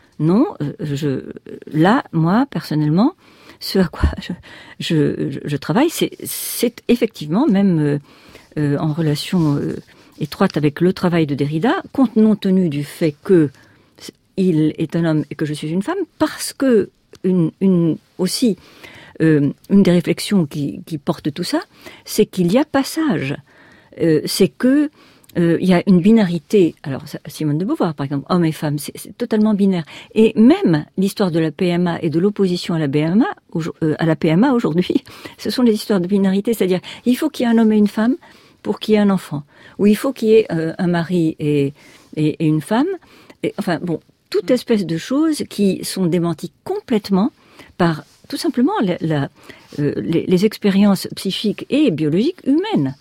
là, moi, personnellement, ce à quoi je travaille, c'est effectivement, même en relation étroite avec le travail de Derrida, compte non tenu du fait que il est un homme et que je suis une femme, parce que aussi... une des réflexions qui porte tout ça, c'est qu'il y a passage. C'est que il y a une binarité. Alors, Simone de Beauvoir, par exemple, hommes et femmes, c'est totalement binaire. Et même l'histoire de la PMA et de l'opposition à la PMA aujourd'hui, ce sont des histoires de binarité. C'est-à-dire, il faut qu'il y ait un homme et une femme pour qu'il y ait un enfant. Ou il faut qu'il y ait un mari et une femme. Enfin, bon, toute espèce de choses qui sont démenties complètement par... tout simplement les expériences psychiques et biologiques humaines,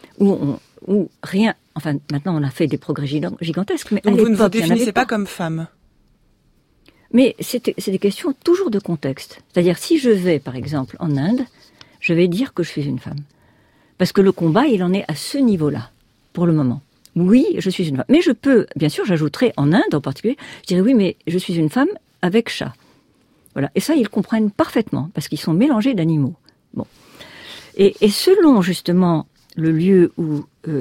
où rien... Enfin, maintenant, on a fait des progrès gigantesques, mais donc à l'époque, vous ne vous il y en avait définissez pas comme femme? Mais c'est des questions toujours de contexte. C'est-à-dire, si je vais, par exemple, en Inde, je vais dire que je suis une femme. Parce que le combat, il en est à ce niveau-là, pour le moment. Oui, je suis une femme. Mais je peux, bien sûr, j'ajouterai en Inde en particulier, je dirais oui, mais je suis une femme avec chat. Voilà. Et ça, ils comprennent parfaitement, parce qu'ils sont mélangés d'animaux. Bon. Et selon, justement, le lieu où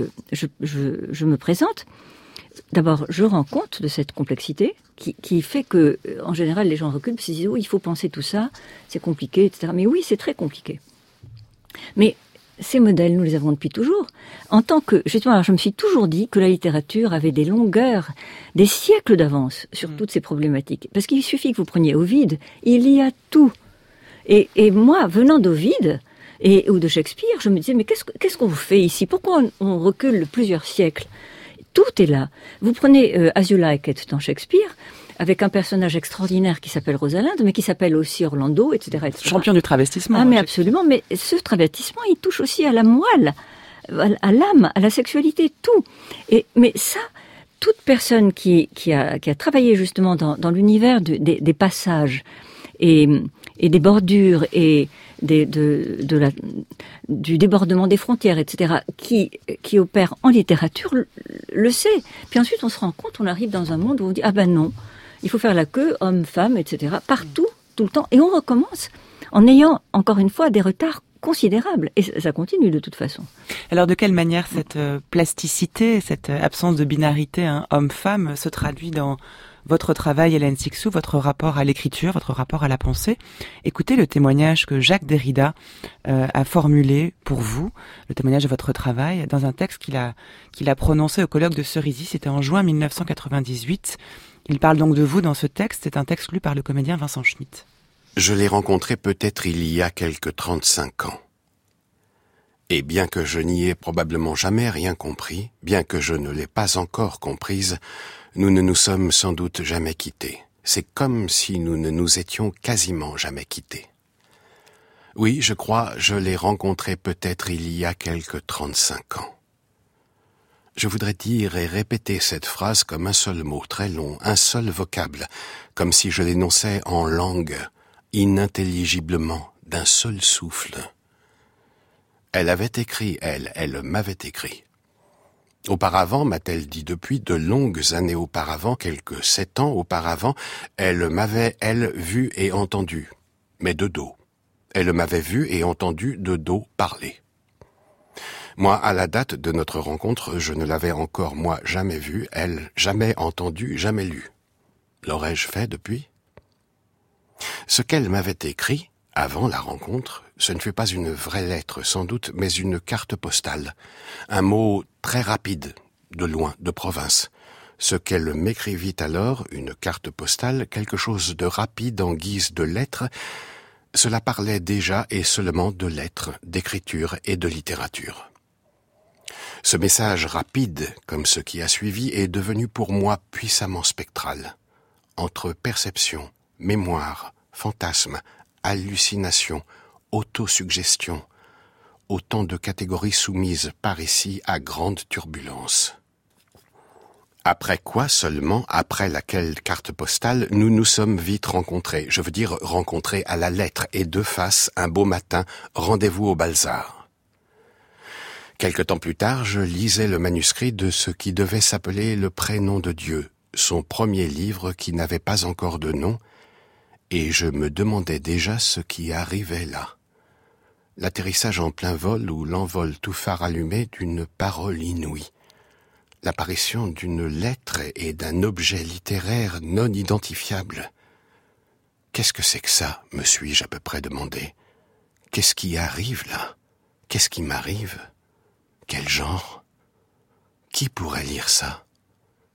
je me présente, d'abord, je rends compte de cette complexité qui fait que, en général, les gens reculent, parce qu'ils disent, oui, il faut penser tout ça, c'est compliqué, etc. Mais oui, c'est très compliqué. Mais ces modèles, nous les avons depuis toujours. En tant que, justement, alors je me suis toujours dit que la littérature avait des longueurs, des siècles d'avance sur toutes ces problématiques. Parce qu'il suffit que vous preniez Ovide, il y a tout. Et moi, venant d'Ovide ou de Shakespeare, je me disais, mais qu'est-ce qu'on fait ici? Pourquoi on recule plusieurs siècles? Tout est là. Vous prenez As You Like It dans Shakespeare, avec un personnage extraordinaire qui s'appelle Rosalinde, mais qui s'appelle aussi Orlando, etc., etc. Champion du travestissement. Ah, mais absolument. Mais ce travestissement, il touche aussi à la moelle, à l'âme, à la sexualité, tout. Mais ça, toute personne qui a travaillé justement dans l'univers des passages et des bordures et du débordement des frontières, etc., qui opère en littérature, le sait. Puis ensuite, on se rend compte, on arrive dans un monde où on dit, ah ben non, il faut faire la queue, homme, femme, etc., partout, tout le temps. Et on recommence en ayant, encore une fois, des retards considérables. Et ça continue de toute façon. Alors, de quelle manière cette plasticité, cette absence de binarité, homme-femme, se traduit dans votre travail, Hélène Cixous, votre rapport à l'écriture, votre rapport à la pensée? Écoutez le témoignage que Jacques Derrida a formulé pour vous, le témoignage de votre travail, dans un texte qu'il a prononcé au colloque de Cerisy. C'était en juin 1998. Il parle donc de vous dans ce texte. C'est un texte lu par le comédien Vincent Schmitt. Je l'ai rencontré peut-être il y a quelque 35 ans. Et bien que je n'y ai probablement jamais rien compris, bien que je ne l'ai pas encore comprise, nous ne nous sommes sans doute jamais quittés. C'est comme si nous ne nous étions quasiment jamais quittés. Oui, je crois, je l'ai rencontré peut-être il y a quelque 35 ans. Je voudrais dire et répéter cette phrase comme un seul mot très long, un seul vocable, comme si je l'énonçais en langue, inintelligiblement, d'un seul souffle. Elle avait écrit, elle m'avait écrit. Auparavant, m'a-t-elle dit depuis de longues années auparavant, quelques 7 ans auparavant, elle m'avait, vu et entendu, mais de dos. Elle m'avait vu et entendu de dos parler. Moi, à la date de notre rencontre, je ne l'avais encore, moi, jamais vue, elle, jamais entendue, jamais lue. L'aurais-je fait depuis ? Ce qu'elle m'avait écrit, avant la rencontre, ce ne fut pas une vraie lettre, sans doute, mais une carte postale. Un mot très rapide, de loin, de province. Ce qu'elle m'écrivit alors, une carte postale, quelque chose de rapide en guise de lettre, cela parlait déjà et seulement de lettres, d'écriture et de littérature. Ce message rapide, comme ce qui a suivi, est devenu pour moi puissamment spectral. Entre perception, mémoire, fantasme, hallucination, autosuggestion, autant de catégories soumises par ici à grande turbulence. Après quoi seulement, après laquelle carte postale, nous nous sommes vite rencontrés, je veux dire rencontrés à la lettre et de face, un beau matin, rendez-vous au Balzar. Quelque temps plus tard, je lisais le manuscrit de ce qui devait s'appeler Le Prénom de Dieu, son premier livre qui n'avait pas encore de nom, et je me demandais déjà ce qui arrivait là. L'atterrissage en plein vol ou l'envol tout phare allumé d'une parole inouïe. L'apparition d'une lettre et d'un objet littéraire non identifiable. Qu'est-ce que c'est que ça, me suis-je à peu près demandé. Qu'est-ce qui arrive là ? Qu'est-ce qui m'arrive ? Quel genre ? Qui pourrait lire ça ? Moi ?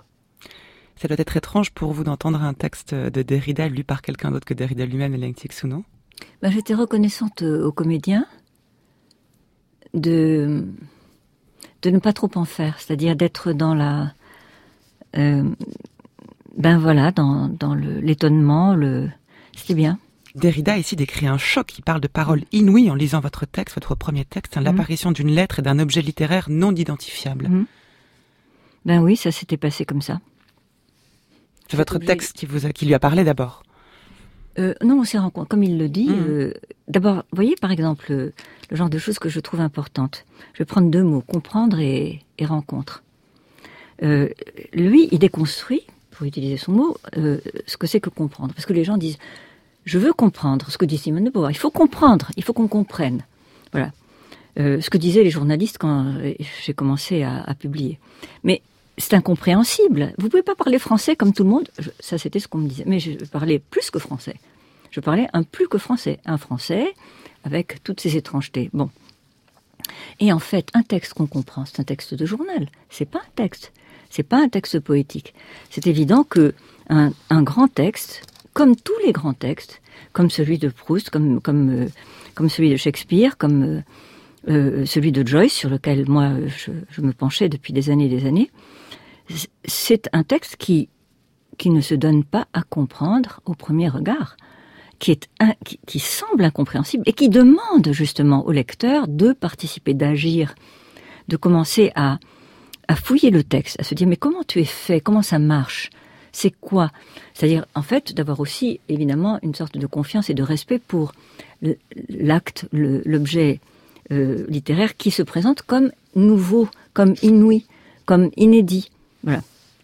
Ça doit être étrange pour vous d'entendre un texte de Derrida lu par quelqu'un d'autre que Derrida lui-même, Hélène Cixous, non ? J'étais reconnaissante aux comédiens de ne pas trop en faire, c'est-à-dire d'être dans la... dans l'étonnement, c'était bien. Derrida ici décrit un choc, il parle de paroles inouïes en lisant votre texte, votre premier texte, l'apparition d'une lettre et d'un objet littéraire non identifiable. Oui, ça s'était passé comme ça. C'est votre texte qui lui a parlé d'abord. Non, on s'est rencontrés, comme il le dit. D'abord, vous voyez, par exemple, le genre de choses que je trouve importantes. Je vais prendre 2 mots, comprendre et rencontre. Lui, il déconstruit, pour utiliser son mot, ce que c'est que comprendre. Parce que les gens disent, je veux comprendre ce que dit Simone de Beauvoir. Il faut comprendre, il faut qu'on comprenne. Voilà. Ce que disaient les journalistes quand j'ai commencé à publier. Mais c'est incompréhensible. Vous pouvez pas parler français comme tout le monde. Ça, c'était ce qu'on me disait. Mais je parlais plus que français. Je parlais un plus que français. Un français avec toutes ces étrangetés. Bon. Et en fait, un texte qu'on comprend, c'est un texte de journal. C'est pas un texte. C'est pas un texte poétique. C'est évident que un grand texte, comme tous les grands textes, comme celui de Proust, comme celui de Shakespeare, comme celui de Joyce, sur lequel moi je me penchais depuis des années, c'est un texte qui ne se donne pas à comprendre au premier regard. qui semble incompréhensible et qui demande justement au lecteur de participer, d'agir, de commencer à fouiller le texte, à se dire mais comment tu es fait, comment ça marche, c'est quoi? C'est-à-dire en fait d'avoir aussi évidemment une sorte de confiance et de respect pour l'acte, l'objet littéraire qui se présente comme nouveau, comme inouï, comme inédit. Voilà.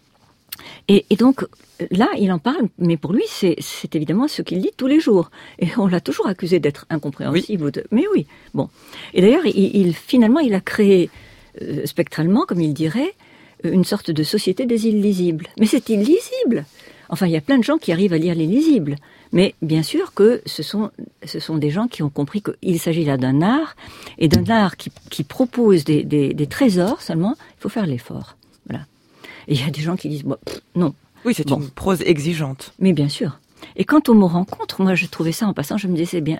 Et donc, là, il en parle, mais pour lui, c'est évidemment ce qu'il dit tous les jours. Et on l'a toujours accusé d'être incompréhensible. Oui. Mais oui, bon. Et d'ailleurs, finalement, il a créé, spectralement, comme il dirait, une sorte de société des illisibles. Mais c'est illisible. Enfin, il y a plein de gens qui arrivent à lire l'illisible. Mais bien sûr que ce sont des gens qui ont compris qu'il s'agit là d'un art, et d'un art qui propose des trésors seulement, il faut faire l'effort. Voilà. Et il y a des gens qui disent, non. Oui, c'est une prose exigeante. Mais bien sûr. Et quant au mot rencontre, moi je trouvais ça en passant, je me disais, c'est bien.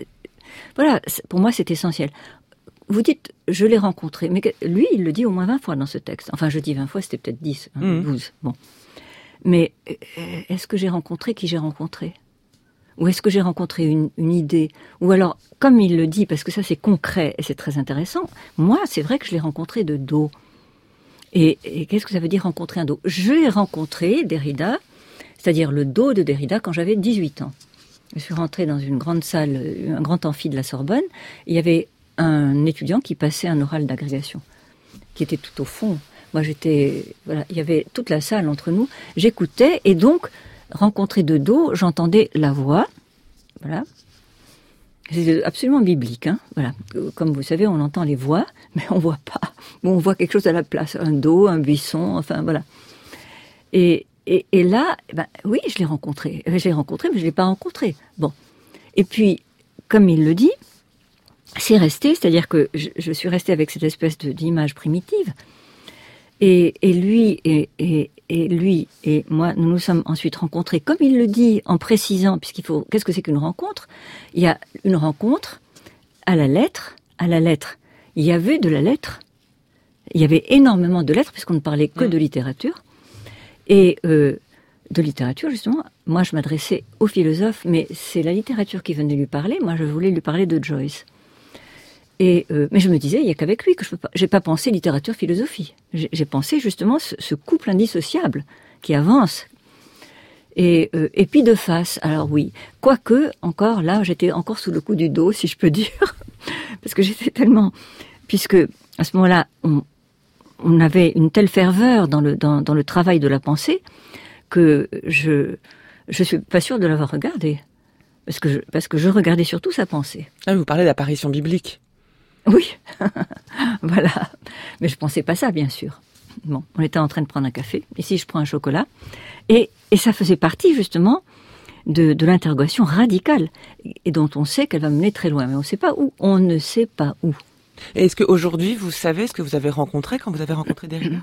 Voilà, pour moi c'est essentiel. Vous dites, je l'ai rencontré, mais lui il le dit au moins 20 fois dans ce texte. Enfin je dis 20 fois, c'était peut-être 10, 12. Bon. Mais est-ce que j'ai rencontré qui j'ai rencontré? Ou est-ce que j'ai rencontré une idée? Ou alors, comme il le dit, parce que ça c'est concret et c'est très intéressant, moi c'est vrai que je l'ai rencontré de dos. Et qu'est-ce que ça veut dire rencontrer un dos? J'ai rencontré Derrida, c'est-à-dire le dos de Derrida, quand j'avais 18 ans. Je suis rentrée dans une grande salle, un grand amphi de la Sorbonne. Il y avait un étudiant qui passait un oral d'agrégation, qui était tout au fond. Moi, voilà, il y avait toute la salle entre nous. J'écoutais et donc, rencontré de dos, j'entendais la voix. Voilà. C'est absolument biblique, hein. Voilà. Comme vous savez, on entend les voix, mais on voit pas. Bon, on voit quelque chose à la place, un dos, un buisson, enfin voilà. Et là, oui, je l'ai rencontré. Je l'ai rencontré, mais je l'ai pas rencontré. Bon. Et puis, comme il le dit, c'est resté, c'est-à-dire que je suis restée avec cette espèce d'image primitive. Et lui et moi, nous nous sommes ensuite rencontrés, comme il le dit, en précisant, qu'est-ce que c'est qu'une rencontre? Il y a une rencontre à la lettre. Il y avait de la lettre. Il y avait énormément de lettres, puisqu'on ne parlait que de littérature. Et de littérature, justement, moi je m'adressais aux philosophes, mais c'est la littérature qui venait lui parler. Moi, je voulais lui parler de Joyce. Mais je me disais, il n'y a qu'avec lui que je peux pas. J'ai pas pensé littérature-philosophie. J'ai pensé justement ce couple indissociable qui avance. Et puis de face. Alors oui, quoique encore là, j'étais encore sous le coup du dos, si je peux dire, parce que j'étais tellement, puisque à ce moment-là, on avait une telle ferveur dans le travail de la pensée que je suis pas sûre de l'avoir regardé, parce que je regardais surtout sa pensée. Ah, vous parlez d'apparition biblique. Oui, voilà. Mais je pensais pas ça, bien sûr. Bon, on était en train de prendre un café. Ici, je prends un chocolat. Et ça faisait partie, justement, de l'interrogation radicale, et dont on sait qu'elle va mener très loin. Mais on ne sait pas où. On ne sait pas où. Et est-ce qu'aujourd'hui, vous savez ce que vous avez rencontré quand vous avez rencontré Derrida?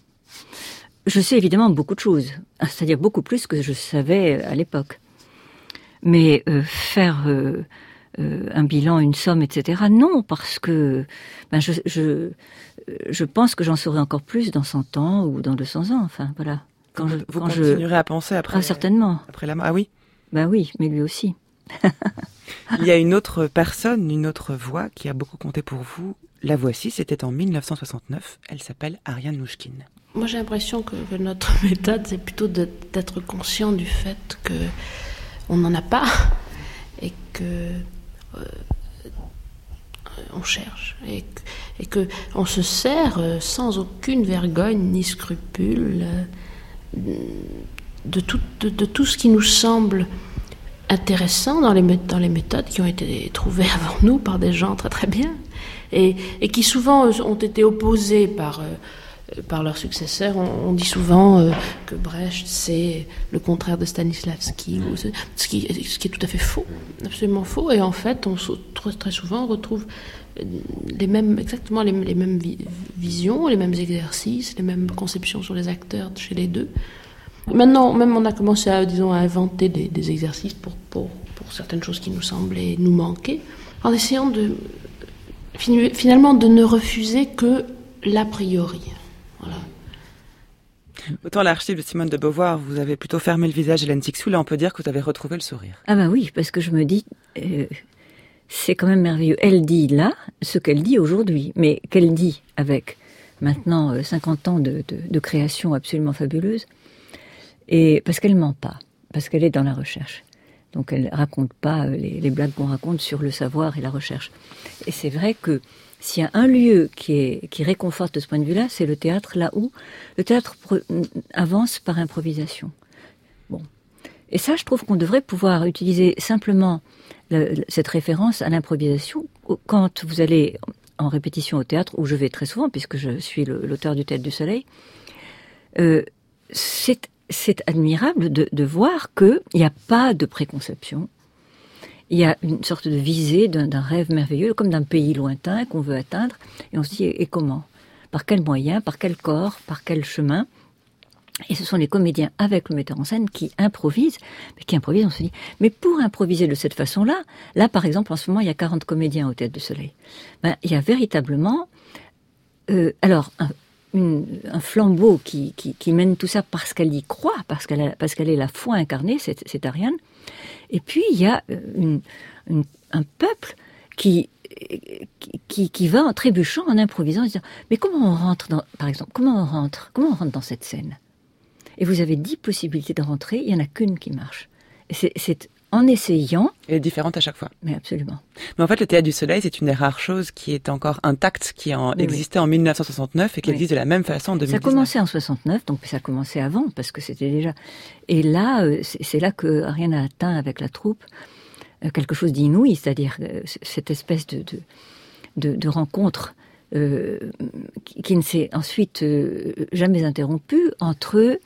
Je sais évidemment beaucoup de choses. C'est-à-dire beaucoup plus que je savais à l'époque. Mais faire... un bilan, une somme, etc. Non, parce que je pense que j'en saurai encore plus dans 100 ans ou dans 200 ans. Enfin, voilà. Vous continuerez à penser après? Ah, certainement. Après la mort. Ah oui? Ben oui, mais lui aussi. Il y a une autre personne, une autre voix qui a beaucoup compté pour vous. La voici, c'était en 1969. Elle s'appelle Ariane Mnouchkine. Moi, j'ai l'impression que notre méthode, c'est plutôt d'être conscient du fait que on n'en a pas et que on cherche et que on se sert sans aucune vergogne ni scrupule de tout ce qui nous semble intéressant dans les méthodes qui ont été trouvées avant nous par des gens très très bien et qui souvent ont été opposées par leurs successeurs. On dit souvent que Brecht c'est le contraire de Stanislavski, ce qui est tout à fait faux, absolument faux. Et en fait, très souvent on retrouve exactement les mêmes visions, les mêmes exercices, les mêmes conceptions sur les acteurs chez les deux. Maintenant, même on a commencé à inventer des exercices pour certaines choses qui nous semblaient nous manquer, en essayant finalement de ne refuser que l'a priori. Voilà. Autant l'archive de Simone de Beauvoir, vous avez plutôt fermé le visage d'Hélène Cixous, là on peut dire que vous avez retrouvé le sourire. Ah bah oui, parce que je me dis, c'est quand même merveilleux. Elle dit là ce qu'elle dit aujourd'hui, mais qu'elle dit avec maintenant 50 ans de création absolument fabuleuse, et parce qu'elle ment pas, parce qu'elle est dans la recherche. Donc elle raconte pas les blagues qu'on raconte sur le savoir et la recherche. Et c'est vrai que s'il y a un lieu qui réconforte de ce point de vue-là, c'est le théâtre, là où le théâtre avance par improvisation. Bon. Et ça, je trouve qu'on devrait pouvoir utiliser simplement cette référence à l'improvisation quand vous allez en répétition au théâtre, où je vais très souvent, puisque je suis l'auteur du Théâtre du Soleil. C'est admirable de voir qu'il n'y a pas de préconception. Il y a une sorte de visée d'un rêve merveilleux, comme d'un pays lointain qu'on veut atteindre. Et on se dit, et comment ? Par quels moyens ? Par quel corps ? Par quel chemin ? Et ce sont les comédiens avec le metteur en scène qui improvisent. Mais qui improvisent, on se dit, mais pour improviser de cette façon-là, là par exemple, en ce moment, il y a 40 comédiens au Théâtre du Soleil. Il y a véritablement... un flambeau qui mène tout ça parce qu'elle y croit, parce qu'elle est la foi incarnée, c'est Ariane. Et puis il y a un peuple qui va en trébuchant, en improvisant, en disant mais comment on rentre comment on rentre dans cette scène ? Et vous avez 10 possibilités de rentrer, il y en a qu'une qui marche. Et c'est en essayant. Elle est différente à chaque fois. Mais absolument. Mais en fait, le Théâtre du Soleil, c'est une des rares choses qui est encore intacte, qui existait en 1969 et qui existe de la même façon en 2019. Ça a commencé en 69, donc ça a commencé avant, parce que c'était déjà... Et là, c'est là que Ariane a atteint avec la troupe quelque chose d'inouï, c'est-à-dire cette espèce de rencontre qui ne s'est ensuite jamais interrompue entre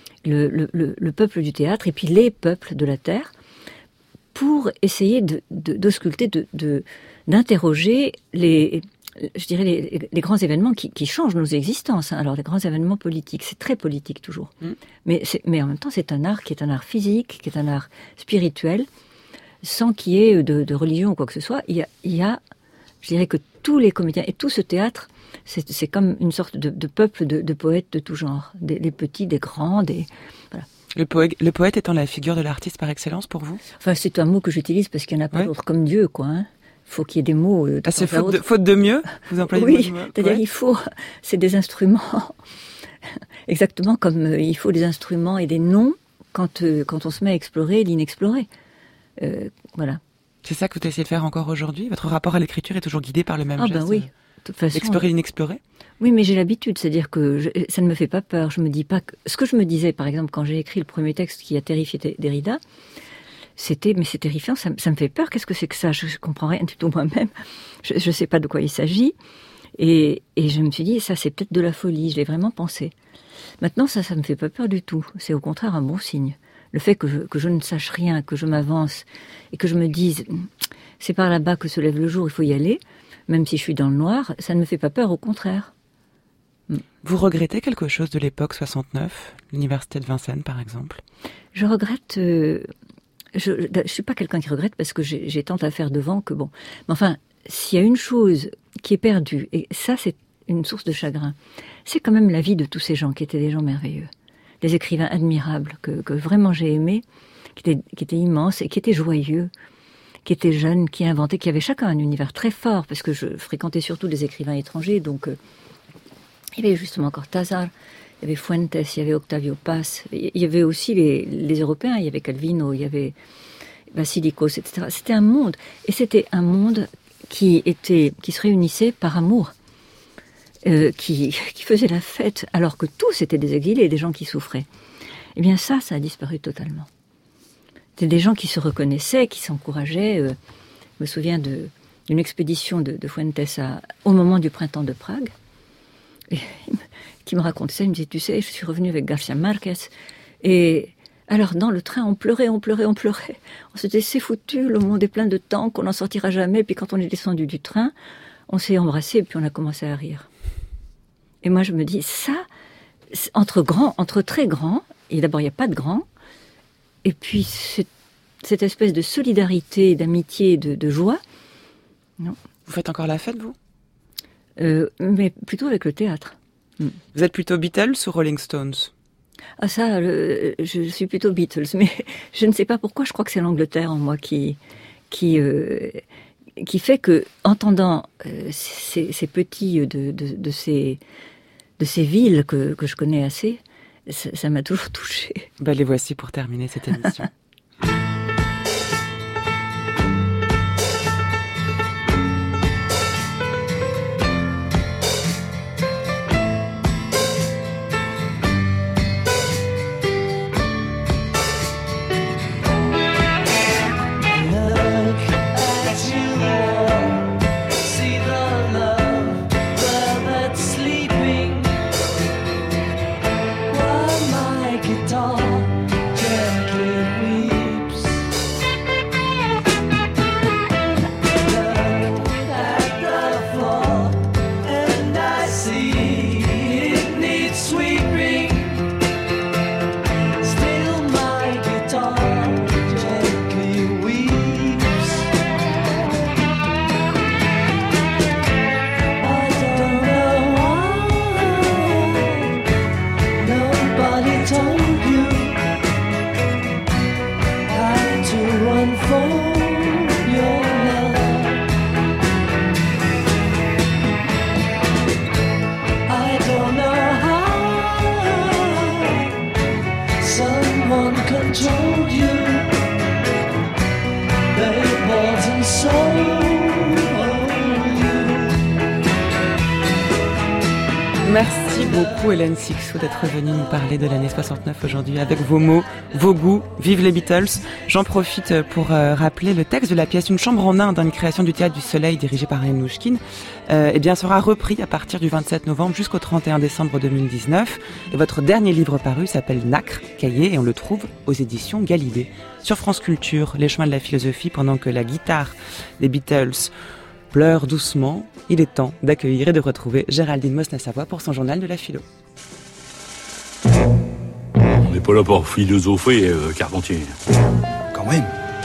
le peuple du théâtre et puis les peuples de la terre, pour essayer d'ausculter, d'interroger les grands événements qui changent nos existences. Alors les grands événements politiques, c'est très politique toujours. Mais en même temps, c'est un art qui est un art physique, qui est un art spirituel, sans qu'il y ait de religion ou quoi que ce soit. Il y a, je dirais que tous les comédiens et tout ce théâtre, c'est comme une sorte de peuple de poètes de tout genre, des petits, des grands, voilà. Le poète étant la figure de l'artiste par excellence pour vous ? Enfin, c'est un mot que j'utilise parce qu'il n'y en a pas d'autre, comme Dieu, quoi. Hein. Faut qu'il y ait des mots. C'est faute de mieux ? Vous employez oui, le mot c'est-à-dire c'est des instruments, exactement comme il faut des instruments et des noms quand on se met à explorer l'inexploré. Voilà. C'est ça que vous essayez de faire encore aujourd'hui ? Votre rapport à l'écriture est toujours guidé par le même geste ? Ah ben oui, de toute façon. Explorer l'inexploré ? Oui, mais j'ai l'habitude, c'est-à-dire que ça ne me fait pas peur. Je me dis pas que... Ce que je me disais, par exemple, quand j'ai écrit le premier texte qui a terrifié Derrida, mais c'est terrifiant, ça me fait peur. Qu'est-ce que c'est que ça ? Je comprends rien du tout moi-même. Je sais pas de quoi il s'agit. Et je me suis dit, ça c'est peut-être de la folie. Je l'ai vraiment pensé. Maintenant, ça me fait pas peur du tout. C'est au contraire un bon signe. Le fait que je ne sache rien, que je m'avance et que je me dise, c'est par là-bas que se lève le jour, il faut y aller, même si je suis dans le noir, ça ne me fait pas peur, au contraire. Vous regrettez quelque chose de l'époque 69, l'université de Vincennes par exemple ? Je regrette... je suis pas quelqu'un qui regrette parce que j'ai tant à faire devant que bon. Mais enfin, s'il y a une chose qui est perdue, et ça c'est une source de chagrin, c'est quand même la vie de tous ces gens qui étaient des gens merveilleux. Des écrivains admirables que vraiment j'ai aimés, qui étaient immenses et qui étaient joyeux, qui étaient jeunes, qui inventaient, qui avaient chacun un univers très fort, parce que je fréquentais surtout des écrivains étrangers, donc il y avait justement Cortázar, il y avait Fuentes, il y avait Octavio Paz, il y avait aussi les Européens, il y avait Calvino, il y avait Basilikos, etc. C'était un monde, et c'était un monde qui se réunissait par amour. Qui faisait la fête, alors que tous étaient des exilés, des gens qui souffraient. Eh bien ça a disparu totalement. C'était des gens qui se reconnaissaient, qui s'encourageaient. Je me souviens d'une expédition de Fuentes au moment du printemps de Prague, et, qui me racontait ça. Il me disait, tu sais, je suis revenu avec Garcia Marquez, et alors dans le train, on pleurait. On se disait, c'est foutu, le monde est plein de tanks, on n'en sortira jamais. Puis quand on est descendu du train, on s'est embrassés, et puis on a commencé à rire. Et moi, je me dis, ça, entre très grands, et d'abord, il n'y a pas de grands, et puis cette espèce de solidarité, d'amitié, de joie, non. Vous faites encore la fête, vous ? Mais plutôt avec le théâtre. Vous êtes plutôt Beatles ou Rolling Stones ? Ah ça, je suis plutôt Beatles, mais je ne sais pas pourquoi, je crois que c'est l'Angleterre en moi qui fait que, entendant ces petits de ces villes que je connais assez, ça m'a toujours touchée. Les voici pour terminer cette émission. Merci beaucoup Hélène Cixous d'être venue nous parler de l'année 69 aujourd'hui avec vos mots, vos goûts. Vive les Beatles. J'en profite pour rappeler le texte de la pièce Une chambre en Inde, dans une création du Théâtre du Soleil dirigée par Manouchkine. Sera repris à partir du 27 novembre jusqu'au 31 décembre 2019. Et votre dernier livre paru s'appelle Nacre, cahier, et on le trouve aux éditions Galilée. Sur France Culture, les chemins de la philosophie, pendant que la guitare des Beatles pleure doucement, il est temps d'accueillir et de retrouver Géraldine Mosna-Savoie pour son journal de la philo. On n'est pas là pour philosopher, Carpentier. Quand même.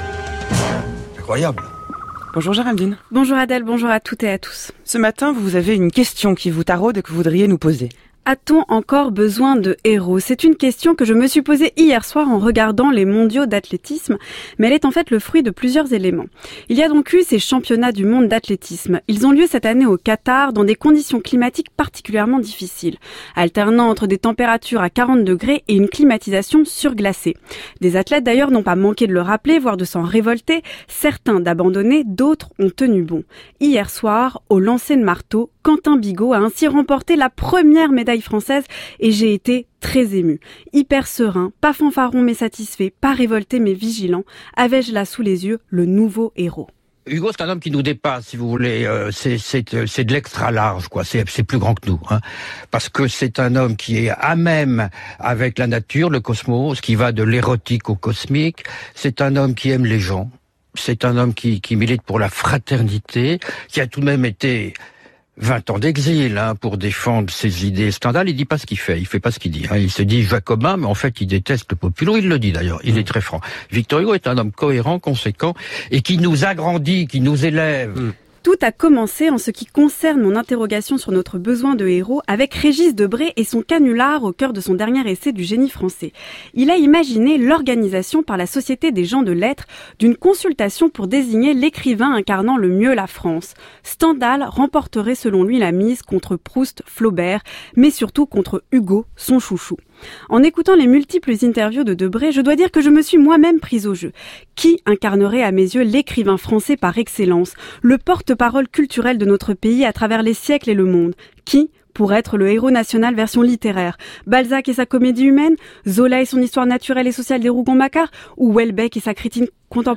Incroyable. Bonjour Géraldine. Bonjour Adèle, bonjour à toutes et à tous. Ce matin, vous avez une question qui vous taraude et que vous voudriez nous poser. A-t-on encore besoin de héros ? C'est une question que je me suis posée hier soir en regardant les mondiaux d'athlétisme, mais elle est en fait le fruit de plusieurs éléments. Il y a donc eu ces championnats du monde d'athlétisme. Ils ont lieu cette année au Qatar dans des conditions climatiques particulièrement difficiles, alternant entre des températures à 40 degrés et une climatisation surglacée. Des athlètes d'ailleurs n'ont pas manqué de le rappeler, voire de s'en révolter, certains d'abandonner, d'autres ont tenu bon. Hier soir, au lancer de marteau, Quentin Bigot a ainsi remporté la première médaille française et j'ai été très émue. Hyper serein, pas fanfaron mais satisfait, pas révolté mais vigilant, avais-je là sous les yeux le nouveau héros. Hugo, c'est un homme qui nous dépasse, si vous voulez. C'est de l'extra large, quoi. C'est plus grand que nous, hein. Parce que c'est un homme qui est à même avec la nature, le cosmos, qui va de l'érotique au cosmique. C'est un homme qui aime les gens. C'est un homme qui milite pour la fraternité, qui a tout de même été 20 ans d'exil, hein, pour défendre ses idées. Stendhal, il dit pas ce qu'il fait pas ce qu'il dit, hein. Il se dit jacobin, mais en fait, il déteste le populaire. Il le dit d'ailleurs, il est très franc. Victor Hugo est un homme cohérent, conséquent, et qui nous agrandit, qui nous élève. Tout a commencé en ce qui concerne mon interrogation sur notre besoin de héros avec Régis Debray et son canular au cœur de son dernier essai du génie français. Il a imaginé l'organisation par la Société des gens de lettres d'une consultation pour désigner l'écrivain incarnant le mieux la France. Stendhal remporterait selon lui la mise contre Proust, Flaubert, mais surtout contre Hugo, son chouchou. En écoutant les multiples interviews de Debray, je dois dire que je me suis moi-même prise au jeu. Qui incarnerait à mes yeux l'écrivain français par excellence, le porte-parole culturel de notre pays à travers les siècles et le monde ? Qui pour être le héros national version littéraire? Balzac et sa comédie humaine, Zola et son histoire naturelle et sociale des Rougon-Macquart, ou Houellebecq et sa critique contemporaine ?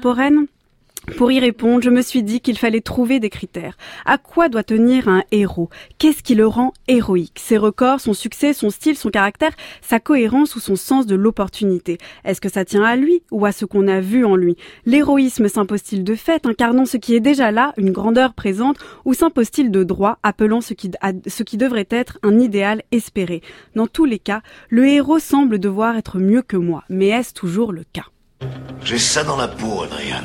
Pour y répondre, je me suis dit qu'il fallait trouver des critères. À quoi doit tenir un héros ? Qu'est-ce qui le rend héroïque ? Ses records, son succès, son style, son caractère, sa cohérence ou son sens de l'opportunité ? Est-ce que ça tient à lui ou à ce qu'on a vu en lui ? L'héroïsme s'impose-t-il de fait, incarnant ce qui est déjà là, une grandeur présente, ou s'impose-t-il de droit, appelant ce qui devrait être un idéal espéré ? Dans tous les cas, le héros semble devoir être mieux que moi. Mais est-ce toujours le cas ? J'ai ça dans la peau, Adrian.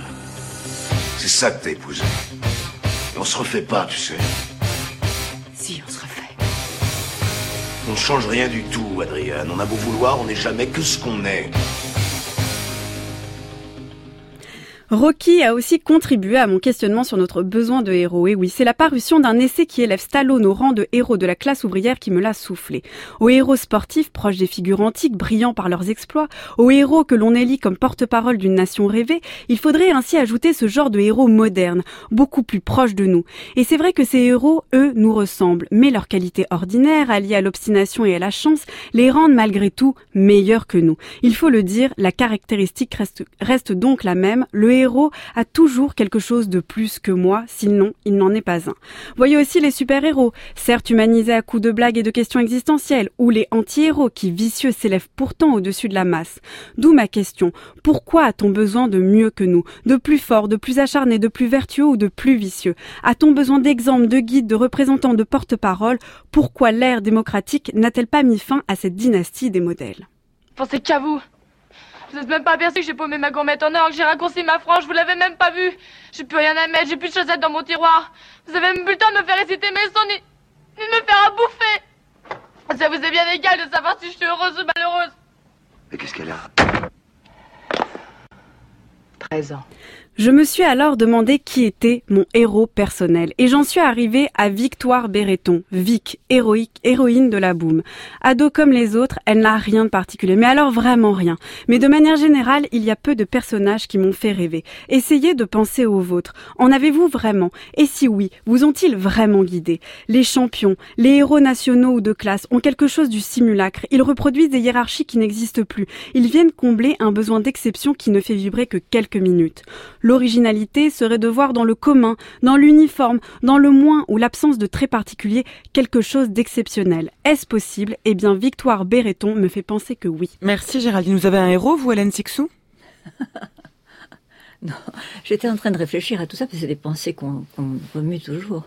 C'est ça que t'as épousé. Et on se refait pas, tu sais. Si, on se refait. On ne change rien du tout, Adrian. On a beau vouloir, on n'est jamais que ce qu'on est. Rocky a aussi contribué à mon questionnement sur notre besoin de héros. Et oui, c'est la parution d'un essai qui élève Stallone au rang de héros de la classe ouvrière qui me l'a soufflé. Aux héros sportifs, proches des figures antiques, brillants par leurs exploits, aux héros que l'on élit comme porte-parole d'une nation rêvée, il faudrait ainsi ajouter ce genre de héros modernes, beaucoup plus proches de nous. Et c'est vrai que ces héros, eux, nous ressemblent, mais leurs qualités ordinaires, alliées à l'obstination et à la chance, les rendent malgré tout meilleurs que nous. Il faut le dire, la caractéristique reste donc la même, le héros a toujours quelque chose de plus que moi, sinon il n'en est pas un. Voyez aussi les super-héros, certes humanisés à coups de blagues et de questions existentielles, ou les anti-héros qui, vicieux, s'élèvent pourtant au-dessus de la masse. D'où ma question, pourquoi a-t-on besoin de mieux que nous, de plus fort, de plus acharné, de plus vertueux ou de plus vicieux? A-t-on besoin d'exemples, de guides, de représentants, de porte-parole? Pourquoi l'ère démocratique n'a-t-elle pas mis fin à cette dynastie des modèles? Pensez qu'à vous. Vous n'êtes même pas aperçu que j'ai paumé ma gourmette en or, que j'ai raccourci ma frange, vous l'avez même pas vu. J'ai plus rien à mettre, j'ai plus de chaussettes dans mon tiroir. Vous avez même plus le temps de me faire réciter mes leçons, ni de me faire à bouffer. Ça vous est bien égal de savoir si je suis heureuse ou malheureuse. Mais qu'est-ce qu'elle a? 13 ans. Je me suis alors demandé qui était mon héros personnel et j'en suis arrivée à Victoire Béreton, Vic, héroïne de la boum. Ado comme les autres, elle n'a rien de particulier, mais alors vraiment rien. Mais de manière générale, il y a peu de personnages qui m'ont fait rêver. Essayez de penser aux vôtres. En avez-vous vraiment? Et si oui, vous ont-ils vraiment guidé? Les champions, les héros nationaux ou de classe ont quelque chose du simulacre. Ils reproduisent des hiérarchies qui n'existent plus. Ils viennent combler un besoin d'exception qui ne fait vibrer que quelques minutes. L'originalité serait de voir dans le commun, dans l'uniforme, dans le moins ou l'absence de traits particuliers, quelque chose d'exceptionnel. Est-ce possible? Eh bien, Victoire Béreton me fait penser que oui. Merci Géraldine. Vous avez un héros, vous, Hélène Sixou? Non, j'étais en train de réfléchir à tout ça, parce que c'est des pensées qu'on remue toujours.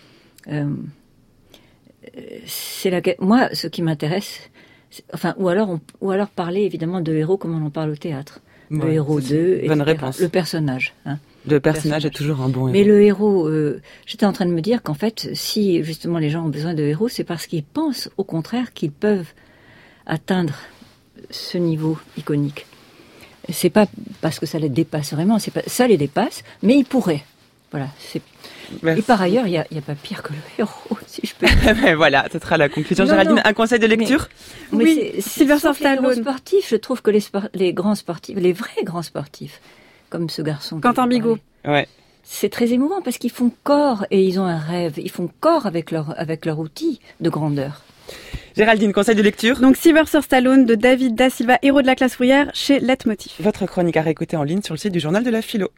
Moi, ce qui m'intéresse, ou alors parler évidemment de héros comme on en parle au théâtre. Le héros 2, bonne réponse. Le personnage. Le personnage est toujours un bon héros. Mais le héros, j'étais en train de me dire qu'en fait, si justement les gens ont besoin de héros, c'est parce qu'ils pensent au contraire qu'ils peuvent atteindre ce niveau iconique. C'est pas parce que ça les dépasse vraiment, ça les dépasse, mais ils pourraient. Voilà. Et par ailleurs, il y a pas pire que le héros, si je peux dire. Voilà, ce sera la conclusion. Géraldine, un conseil de lecture? Oui, Sylvester Stallone. Les sportifs, je trouve que les grands sportifs, les vrais grands sportifs, comme ce garçon. Quentin Bigot. Ouais. C'est très émouvant parce qu'ils font corps et ils ont un rêve. Ils font corps avec leur outil de grandeur. Géraldine, conseil de lecture? Donc Sylvester Stallone de David Da Silva, héros de la classe ouvrière, chez Leitmotiv. Votre chronique à réécouter en ligne sur le site du Journal de la Philo.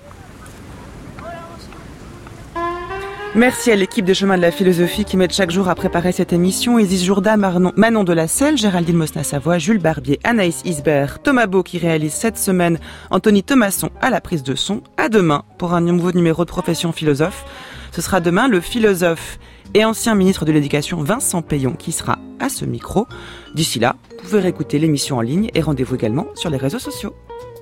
Merci à l'équipe des Chemins de la Philosophie qui m'aide chaque jour à préparer cette émission. Isis Jourda, Manon de la Selle, Géraldine Mosna-Savoie, Jules Barbier, Anaïs Isbert, Thomas Beau qui réalise cette semaine, Anthony Thomasson à la prise de son. À demain pour un nouveau numéro de Profession Philosophe. Ce sera demain le philosophe et ancien ministre de l'Éducation Vincent Payon qui sera à ce micro. D'ici là, vous pouvez réécouter l'émission en ligne et rendez-vous également sur les réseaux sociaux.